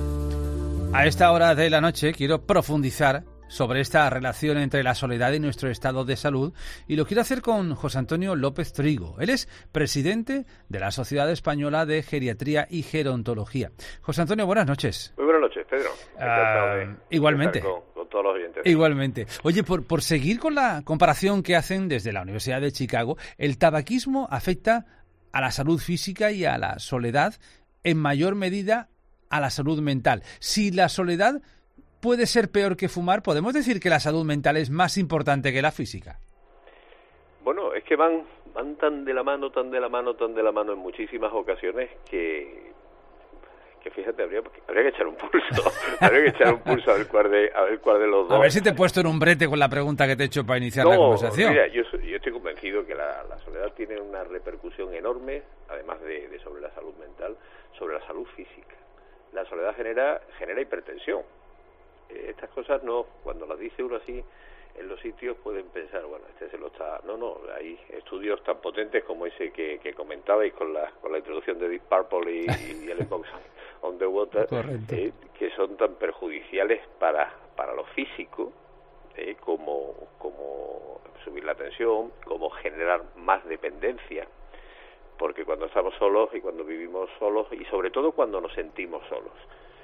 A esta hora de la noche quiero profundizar sobre esta relación entre la soledad y nuestro estado de salud, y lo quiero hacer con José Antonio López Trigo. Él es presidente de la Sociedad Española de Geriatría y Gerontología. José Antonio, buenas noches. Muy buenas noches, Pedro. Uh, de, igualmente. De con, con todos los oyentes. Igualmente. Oye, por, por seguir con la comparación que hacen desde la Universidad de Chicago, el tabaquismo afecta a la salud física y a la soledad, en mayor medida a la salud mental. Si la soledad puede ser peor que fumar, ¿podemos decir que la salud mental es más importante que la física? Bueno, es que van van tan de la mano, tan de la mano, tan de la mano en muchísimas ocasiones que, que fíjate, habría, habría que echar un pulso, habría que echar un pulso a ver cuál de, a ver cuál de los dos. A ver si te he puesto en un brete con la pregunta que te he hecho para iniciar no, la conversación. Mira, yo, yo estoy convencido que la, la soledad tiene una repercusión enorme, además de, de sobre la salud mental, sobre la salud física. La soledad genera genera hipertensión. Eh, estas cosas no, cuando las dice uno así en los sitios pueden pensar, bueno, este se lo está... No, no, hay estudios tan potentes como ese que, que comentabais con la con la introducción de Deep Purple y, y el Box on the Water, eh, que son tan perjudiciales para para lo físico, eh, como como subir la tensión, como generar más dependencia, porque cuando estamos solos y cuando vivimos solos, y sobre todo cuando nos sentimos solos,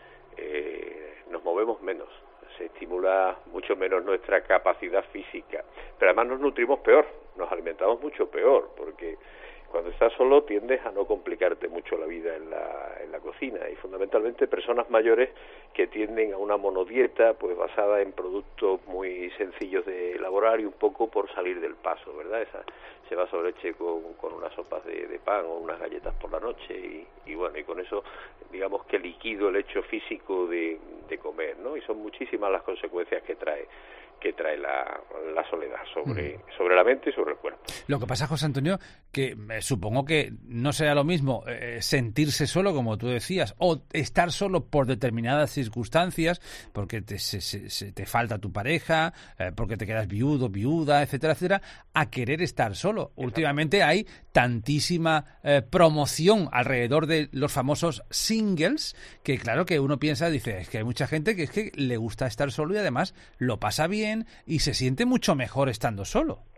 eh, nos movemos menos, se estimula mucho menos nuestra capacidad física, pero además nos nutrimos peor, nos alimentamos mucho peor, porque cuando estás solo tiendes a no complicarte mucho la vida en la, en la cocina, y fundamentalmente personas mayores que tienden a una monodieta pues basada en productos muy sencillos de elaborar y un poco por salir del paso, ¿verdad? Esa, ese vaso de leche con, con unas sopas de, de pan o unas galletas por la noche y, y bueno, y con eso digamos que liquido el hecho físico de, de comer, ¿no? Y son muchísimas las consecuencias que trae que trae la, la soledad sobre, mm. sobre la mente y sobre el cuerpo. Lo que pasa, José Antonio, que eh, supongo que no será lo mismo eh, sentirse solo, como tú decías, o estar solo por determinadas circunstancias, porque te, se, se, se te falta tu pareja, eh, porque te quedas viudo, viuda, etcétera, etcétera, a querer estar solo. Exacto. Últimamente hay tantísima eh, promoción alrededor de los famosos singles, que claro que uno piensa, dice, es que hay mucha gente que es que le gusta estar solo y además lo pasa bien y se siente mucho mejor estando solo.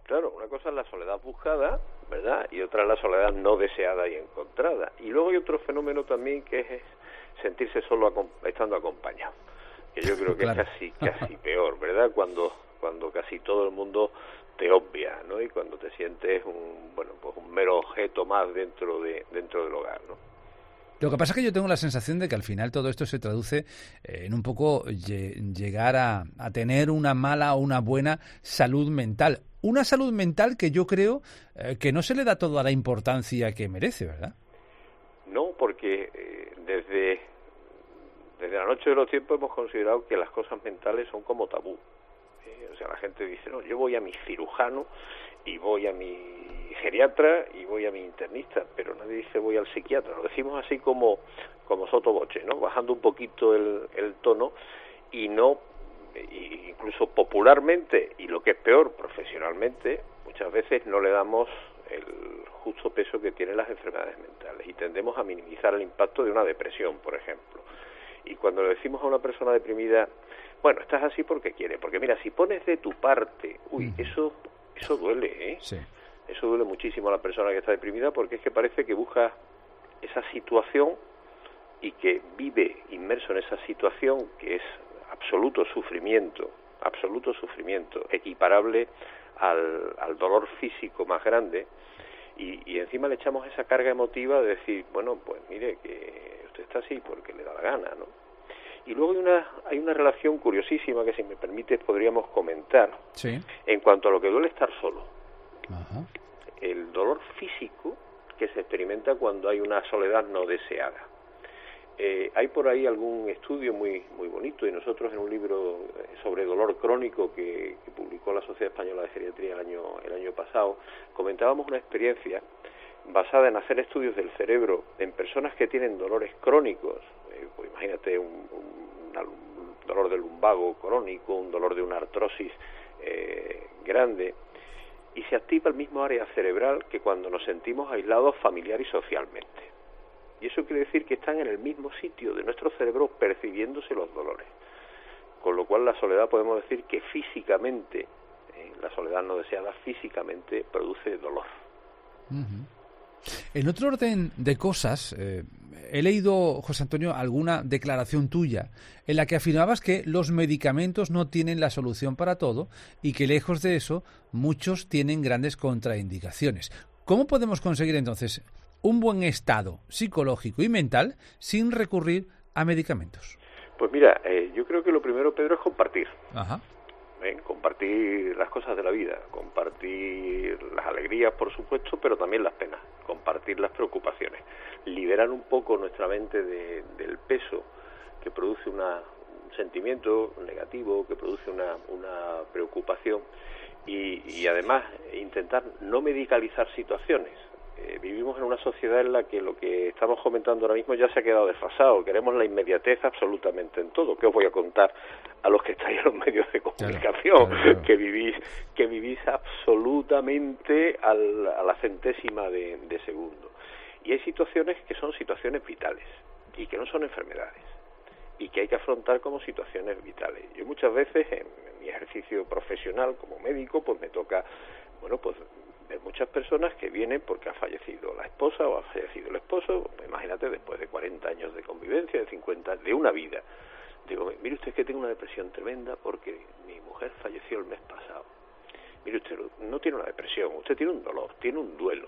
Claro, una cosa es la soledad buscada, ¿verdad? Y otra es la soledad no deseada y encontrada. Y luego hay otro fenómeno también que es sentirse solo estando acompañado, que yo creo que claro. es casi casi peor, ¿verdad? Cuando cuando casi todo el mundo te obvia, ¿no? Y cuando te sientes un bueno pues un mero objeto más dentro de dentro del hogar, ¿no? Lo que pasa es que yo tengo la sensación de que al final todo esto se traduce en un poco llegar a, a tener una mala o una buena salud mental. Una salud mental que yo creo eh, que no se le da toda la importancia que merece, ¿verdad? No, porque eh, desde, desde la noche de los tiempos hemos considerado que las cosas mentales son como tabú. Eh, o sea, la gente dice, no, yo voy a mi cirujano y voy a mi geriatra y voy a mi internista, pero nadie dice voy al psiquiatra. Lo decimos así como, como sotoboche, ¿no? Bajando un poquito el, el tono y no... incluso popularmente y lo que es peor, profesionalmente, muchas veces no le damos el justo peso que tienen las enfermedades mentales y tendemos a minimizar el impacto de una depresión, por ejemplo. Y cuando le decimos a una persona deprimida, bueno, estás así porque quiere, porque mira, si pones de tu parte, uy, eso eso duele, ¿eh? Sí. Eso duele muchísimo a la persona que está deprimida porque es que parece que busca esa situación y que vive inmerso en esa situación que es absoluto sufrimiento, absoluto sufrimiento, equiparable al, al dolor físico más grande, y, y encima le echamos esa carga emotiva de decir, bueno, pues mire, que usted está así porque le da la gana, ¿no? Y luego hay una, hay una relación curiosísima que, si me permite, podríamos comentar, sí, en cuanto a lo que duele estar solo. Ajá. El dolor físico que se experimenta cuando hay una soledad no deseada. Eh, hay por ahí algún estudio muy muy bonito, y nosotros en un libro sobre dolor crónico que, que publicó la Sociedad Española de Geriatría el año el año pasado, comentábamos una experiencia basada en hacer estudios del cerebro en personas que tienen dolores crónicos, eh, pues imagínate un, un, un dolor del lumbago crónico, un dolor de una artrosis eh, grande, y se activa el mismo área cerebral que cuando nos sentimos aislados familiar y socialmente. Y eso quiere decir que están en el mismo sitio de nuestro cerebro percibiéndose los dolores. Con lo cual la soledad, podemos decir que físicamente, eh, la soledad no deseada físicamente produce dolor. Uh-huh. En otro orden de cosas, eh, he leído, José Antonio, alguna declaración tuya en la que afirmabas que los medicamentos no tienen la solución para todo y que, lejos de eso, muchos tienen grandes contraindicaciones. ¿Cómo podemos conseguir entonces un buen estado psicológico y mental sin recurrir a medicamentos? Pues mira, eh, yo creo que lo primero, Pedro, es compartir. Ajá. ¿Eh? Compartir las cosas de la vida, compartir las alegrías, por supuesto, pero también las penas, compartir las preocupaciones, liberar un poco nuestra mente de, del peso que produce una, un sentimiento negativo, que produce una, una preocupación, y, y además intentar no medicalizar situaciones. Eh, vivimos en una sociedad en la que lo que estamos comentando ahora mismo ya se ha quedado desfasado. Queremos la inmediatez absolutamente en todo. ¿Qué os voy a contar a los que estáis en los medios de comunicación? Claro, claro, claro. Que vivís que vivís absolutamente al, a la centésima de, de segundo. Y hay situaciones que son situaciones vitales y que no son enfermedades y que hay que afrontar como situaciones vitales. Yo muchas veces en, en mi ejercicio profesional como médico, pues me toca, bueno, pues de muchas personas que vienen porque ha fallecido la esposa o ha fallecido el esposo. Imagínate, después de cuarenta años de convivencia, de cincuenta, de una vida. Digo, mire usted, que tengo una depresión tremenda porque mi mujer falleció el mes pasado. Mire usted, no tiene una depresión, usted tiene un dolor, tiene un duelo.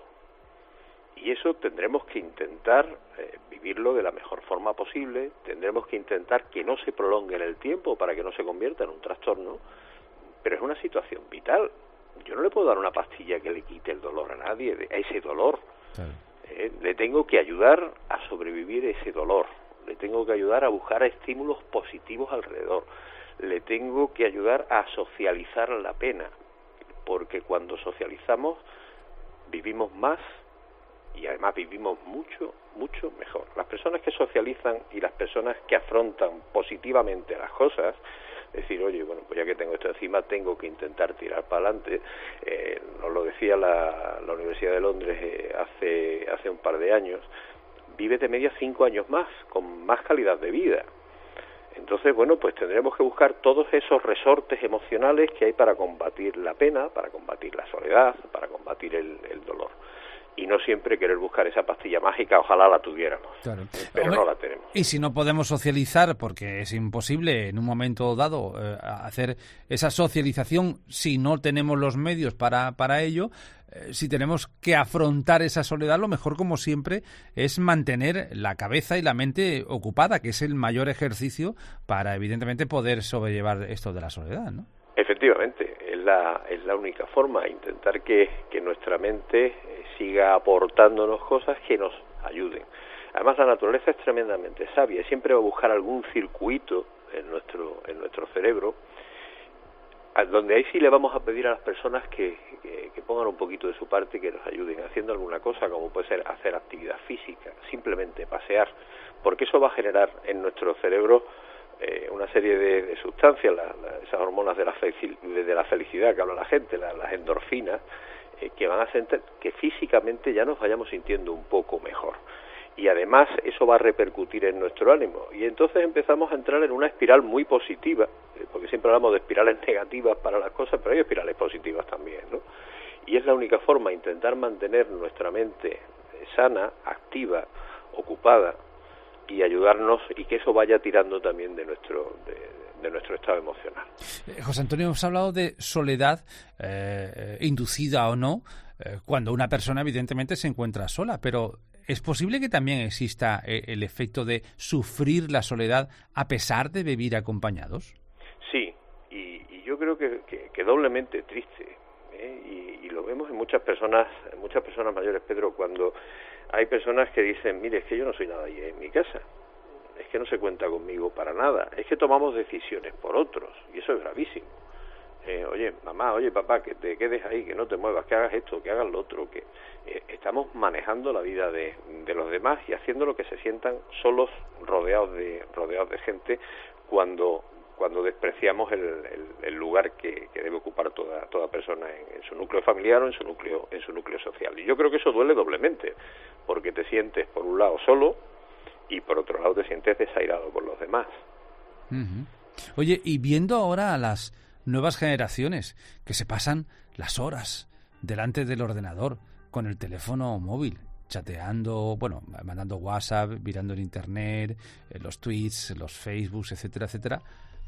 Y eso tendremos que intentar eh, vivirlo de la mejor forma posible, tendremos que intentar que no se prolongue en el tiempo para que no se convierta en un trastorno, pero es una situación vital. Yo no le puedo dar una pastilla que le quite el dolor a nadie, a ese dolor. Claro. Eh, le tengo que ayudar a sobrevivir ese dolor. Le tengo que ayudar a buscar estímulos positivos alrededor. Le tengo que ayudar a socializar la pena. Porque cuando socializamos, vivimos más y además vivimos mucho, mucho mejor. Las personas que socializan y las personas que afrontan positivamente las cosas, decir, oye, bueno, pues ya que tengo esto encima, tengo que intentar tirar para adelante. Eh, nos lo decía la, la Universidad de Londres eh, hace hace un par de años, vive de media cinco años más, con más calidad de vida. Entonces, bueno, pues tendremos que buscar todos esos resortes emocionales que hay para combatir la pena, para combatir la soledad, para combatir el, el dolor. Y no siempre querer buscar esa pastilla mágica, ojalá la tuviéramos, claro. pero Hombre, no la tenemos. Y si no podemos socializar, porque es imposible en un momento dado eh, hacer esa socialización si no tenemos los medios para, para ello, eh, si tenemos que afrontar esa soledad, lo mejor, como siempre, es mantener la cabeza y la mente ocupada, que es el mayor ejercicio para, evidentemente, poder sobrellevar esto de la soledad, ¿no? Efectivamente, es la, es la única forma, intentar que, que nuestra mente eh, siga aportándonos cosas que nos ayuden. Además, la naturaleza es tremendamente sabia, siempre va a buscar algún circuito en nuestro, en nuestro cerebro, donde ahí sí le vamos a pedir a las personas que, que, que pongan un poquito de su parte y que nos ayuden haciendo alguna cosa, como puede ser hacer actividad física, simplemente pasear, porque eso va a generar en nuestro cerebro Eh, una serie de, de sustancias, la, la, esas hormonas de la, de, de la felicidad que habla la gente, la, las endorfinas, eh, que van a hacer que físicamente ya nos vayamos sintiendo un poco mejor. Y además eso va a repercutir en nuestro ánimo. Y entonces empezamos a entrar en una espiral muy positiva, eh, porque siempre hablamos de espirales negativas para las cosas, pero hay espirales positivas también, ¿no? Y es la única forma, intentar mantener nuestra mente eh, sana, activa, ocupada, y ayudarnos, y que eso vaya tirando también de nuestro de, de nuestro estado emocional. Eh, José Antonio, hemos hablado de soledad eh, inducida o no, eh, cuando una persona evidentemente se encuentra sola, pero ¿es posible que también exista eh, el efecto de sufrir la soledad a pesar de vivir acompañados? Sí, y, y yo creo que, que, que doblemente triste, ¿eh? y, y lo vemos en muchas personas, en muchas personas mayores, Pedro, cuando hay personas que dicen, mire, es que yo no soy nadie en mi casa, es que no se cuenta conmigo para nada, es que tomamos decisiones por otros, y eso es gravísimo. Eh, oye, mamá, oye, papá, que te quedes ahí, que no te muevas, que hagas esto, que hagas lo otro, que eh, estamos manejando la vida de, de los demás y haciendo lo que se sientan solos, rodeados de rodeados de gente, cuando cuando despreciamos el, el, el lugar que, que debe ocupar toda toda persona en, en su núcleo familiar o en su núcleo en su núcleo social. Y yo creo que eso duele doblemente, porque te sientes por un lado solo y por otro lado te sientes desairado por los demás. Uh-huh. Oye, y viendo ahora a las nuevas generaciones que se pasan las horas delante del ordenador con el teléfono móvil, chateando, bueno, mandando WhatsApp, mirando en Internet, eh, los tweets, los Facebooks, etcétera, etcétera.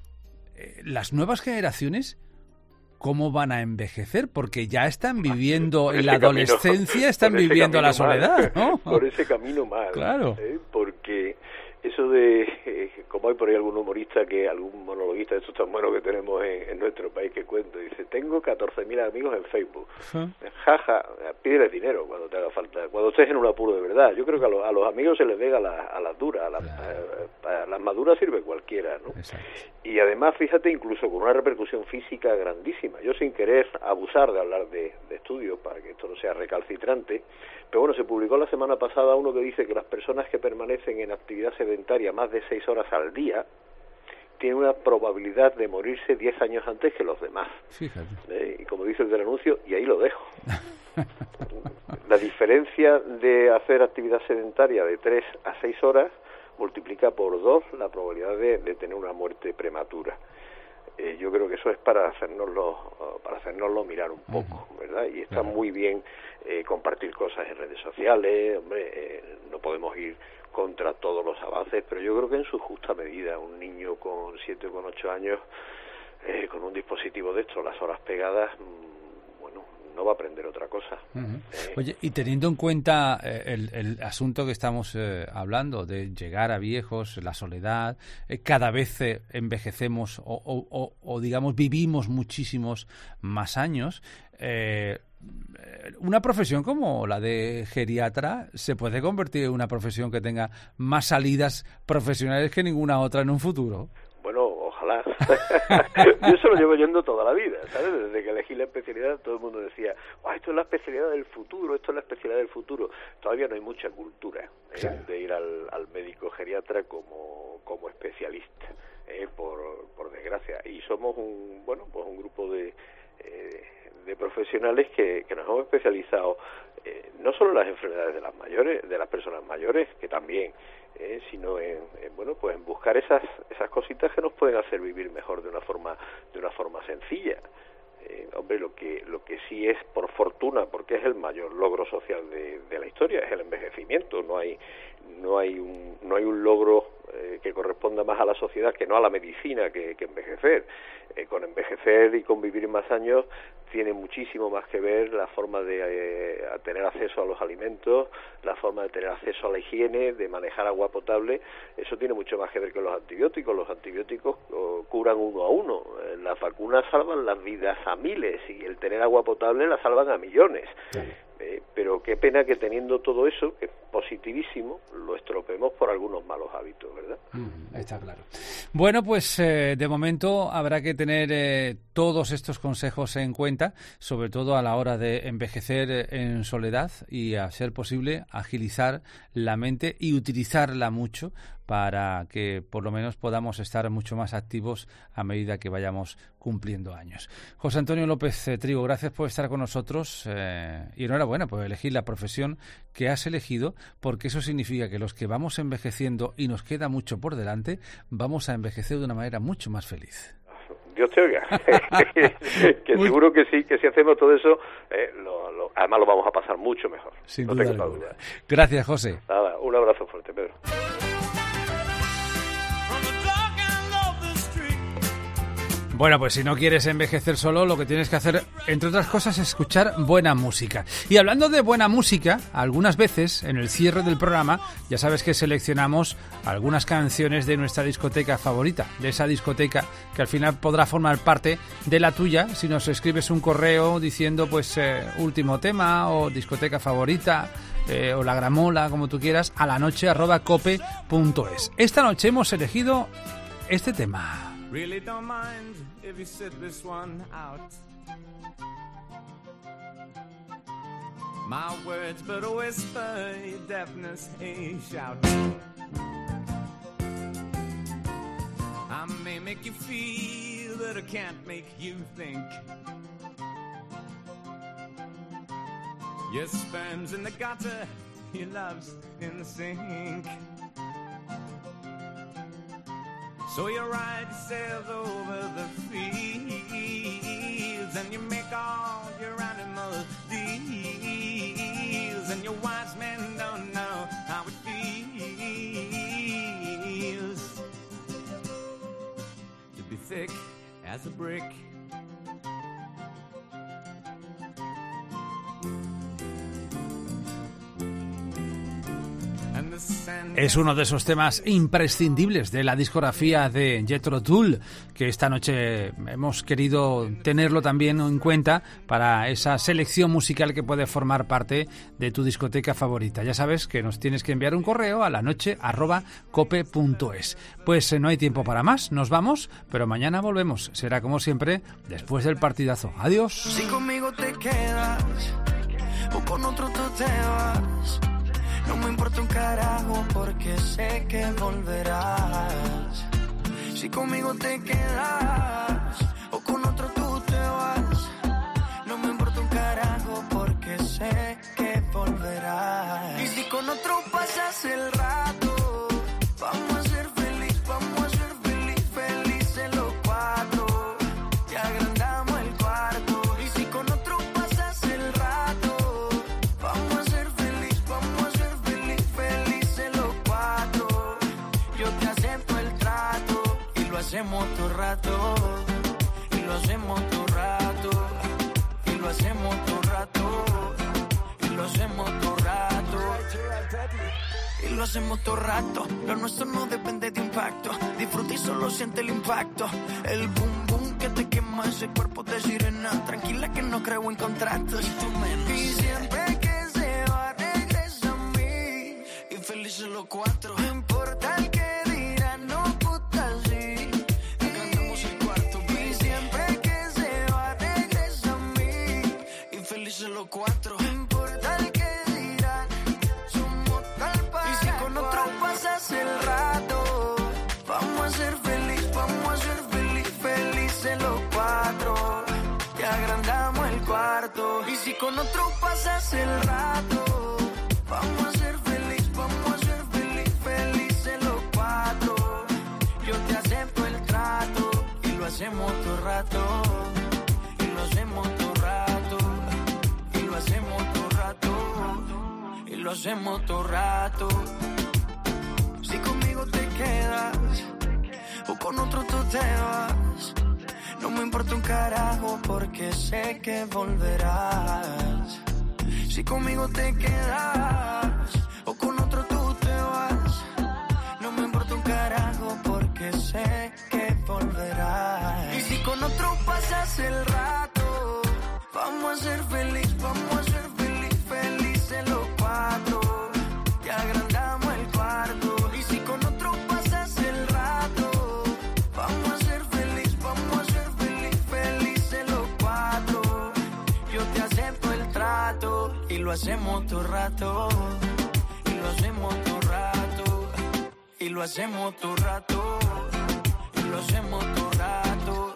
Eh, las nuevas generaciones, ¿cómo van a envejecer? Porque ya están viviendo en la adolescencia, camino, están viviendo la soledad, mal, ¿no? Por ese camino mal. Claro. ¿eh? Porque eso de, eh, como hay por ahí algún humorista, que algún monologuista de estos tan buenos que tenemos en, en nuestro país que cuenta, dice, tengo catorce mil amigos en Facebook. ¿Sí? Jaja, pídele dinero cuando te haga falta, cuando estés en un apuro de verdad. Yo creo que a, lo, a los amigos se les pega a, la, a las duras, a, la, claro. a, a las maduras sirve cualquiera, ¿no? Exacto. Y además, fíjate, incluso con una repercusión física grandísima. Yo, sin querer abusar de hablar de, de estudios para que esto no sea recalcitrante, pero bueno, se publicó la semana pasada uno que dice que las personas que permanecen en actividad sedentaria más de seis horas al día tienen una probabilidad de morirse diez años antes que los demás. Fíjate. ¿Eh? Y como dice el del anuncio, y ahí lo dejo. La diferencia de hacer actividad sedentaria de tres a seis horas multiplica por dos la probabilidad de, de tener una muerte prematura. Eh, yo creo que eso es para hacernoslo, para hacernoslo mirar un poco, ¿verdad? Y está muy bien eh, compartir cosas en redes sociales, hombre, eh, no podemos ir contra todos los avances, pero yo creo que en su justa medida, un niño con siete o con ocho años, eh, con un dispositivo de estos, las horas pegadas, mmm, bueno, no va a aprender otra cosa. Uh-huh. eh, Oye, y teniendo en cuenta eh, el, el asunto que estamos eh, hablando, de llegar a viejos, la soledad, eh, cada vez eh, envejecemos o, o, o, o, digamos, vivimos muchísimos más años, eh, una profesión como la de geriatra se puede convertir en una profesión que tenga más salidas profesionales que ninguna otra en un futuro. Bueno, ojalá. Yo eso lo llevo yendo toda la vida, ¿sabes? Desde que elegí la especialidad todo el mundo decía, oh, esto es la especialidad del futuro, esto es la especialidad del futuro. Todavía no hay mucha cultura ¿eh? Claro. de ir al, al médico geriatra como, como especialista, ¿eh? por, por desgracia. Y somos un, bueno, pues un grupo de... Eh, de profesionales que, que nos hemos especializado eh, no solo las enfermedades de las mayores, de las personas mayores, que también, eh, sino en, en bueno, pues en buscar esas esas cositas que nos pueden hacer vivir mejor de una forma de una forma sencilla. Eh, hombre, lo que lo que sí es, por fortuna, porque es el mayor logro social de, de la historia, es el envejecimiento. No hay no hay un no hay un logro eh, que corresponda más a la sociedad que no a la medicina que, que envejecer. Eh, con envejecer y con vivir más años tiene muchísimo más que ver la forma de eh, tener acceso a los alimentos, la forma de tener acceso a la higiene, de manejar agua potable. Eso tiene mucho más que ver con los antibióticos. Los antibióticos oh, curan uno a uno. Eh, las vacunas salvan las vidas a miles y el tener agua potable la salvan a millones. Sí. Eh, pero qué pena que teniendo todo eso, que es positivísimo, lo estropeemos por algunos malos hábitos, ¿verdad? Mm, está claro. Bueno, pues eh, de momento habrá que tener eh, todos estos consejos en cuenta, sobre todo a la hora de envejecer en soledad y, a ser posible, agilizar la mente y utilizarla mucho para que por lo menos podamos estar mucho más activos a medida que vayamos cumpliendo años. José Antonio López Trigo, gracias por estar con nosotros eh, y enhorabuena por elegir la profesión que has elegido, porque eso significa que los que vamos envejeciendo y nos queda mucho por delante, vamos a envejecer de una manera mucho más feliz. Dios te oiga, que Muy... seguro que sí, que si hacemos todo eso, eh, lo, lo, además lo vamos a pasar mucho mejor. Sin no duda tengo duda. Gracias, José. Nada, un abrazo fuerte, Pedro. Bueno, pues si no quieres envejecer solo, lo que tienes que hacer, entre otras cosas, es escuchar buena música. Y hablando de buena música, algunas veces, en el cierre del programa, ya sabes que seleccionamos algunas canciones de nuestra discoteca favorita, de esa discoteca que al final podrá formar parte de la tuya si nos escribes un correo diciendo, pues, eh, último tema, o discoteca favorita, eh, o la gramola, como tú quieras, a la noche arroba cope punto es. Esta noche hemos elegido este tema. Really don't mind if you sit this one out. My words but a whisper, your deafness a shout. I may make you feel, but I can't make you think. Your sperm's in the gutter, your love's in the sink. So you ride yourself over the fields and you make all your animal deals, and your wise men don't know how it feels to be thick as a brick. Es uno de esos temas imprescindibles de la discografía de Jethro Tull, que esta noche hemos querido tenerlo también en cuenta para esa selección musical que puede formar parte de tu discoteca favorita. Ya sabes que nos tienes que enviar un correo a la noche arroba cope punto es. Pues eh, no hay tiempo para más, nos vamos, pero mañana volvemos. Será como siempre después del partidazo. Adiós. Si conmigo te quedas o con otro tú te vas, no me importa un carajo porque sé que volverás. Si conmigo te quedas o con otro tú te vas, no me importa un carajo porque sé que volverás. Y si con otro pasas el rato, vamos a ser feliz, vamos a ser feliz, felices los cuatro. Te agrandamos el cuarto. Y si con otro pasas el rato, vamos a ser feliz, vamos a ser hacemos todo rato, y lo hacemos todo rato, y lo hacemos todo rato, y lo hacemos todo rato, y lo hacemos todo rato. Lo nuestro no depende de impacto, disfruta y solo siente el impacto. El boom boom que te quema ese cuerpo de sirena, tranquila que no creo en contratos. Y tú menos. Y siempre que se va regresa a mí, y felices los cuatro. No importa el que dirán, no puta sí. Los cuatro, no importa el que dirán, somos tal para. Y si con otro pasas el rato, vamos a ser feliz, vamos a ser feliz, felices los cuatro. Te agrandamos el cuarto. Y si con otro pasas el rato, vamos a ser feliz, vamos a ser feliz, felices los cuatro. Yo te acepto el trato y lo hacemos todo rato, y lo hacemos todo rato, y lo hacemos todo rato, y lo hacemos todo rato. Si conmigo te quedas o con otro tú te vas, no me importa un carajo porque sé que volverás. Si conmigo te quedas o con otro tú te vas, no me importa un carajo porque sé que volverás. Y si con otro pasas el rato, vamos a ser feliz, vamos a ser feliz, felices los cuatro. Y agrandamos el cuarto. Y si con otro pasas el rato, vamos a ser feliz, vamos a ser feliz, felices los cuatro. Yo te acepto el trato y lo hacemos todo rato, y lo hacemos todo rato, y lo hacemos todo rato, y lo hacemos todo rato.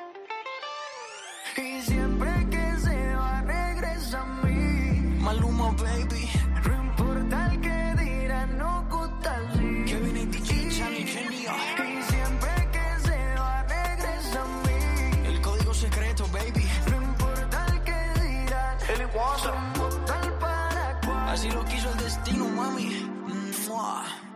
Y siempre que se va regresa a mí. Maluma baby, no importa el que dirán, no gusta así. Kevin y D J, Charlie, genio. Y siempre que se va regresa a mí. El código secreto baby, no importa el que dirán, el WhatsApp, tal para cual. Así lo quiso el destino mami. Mua.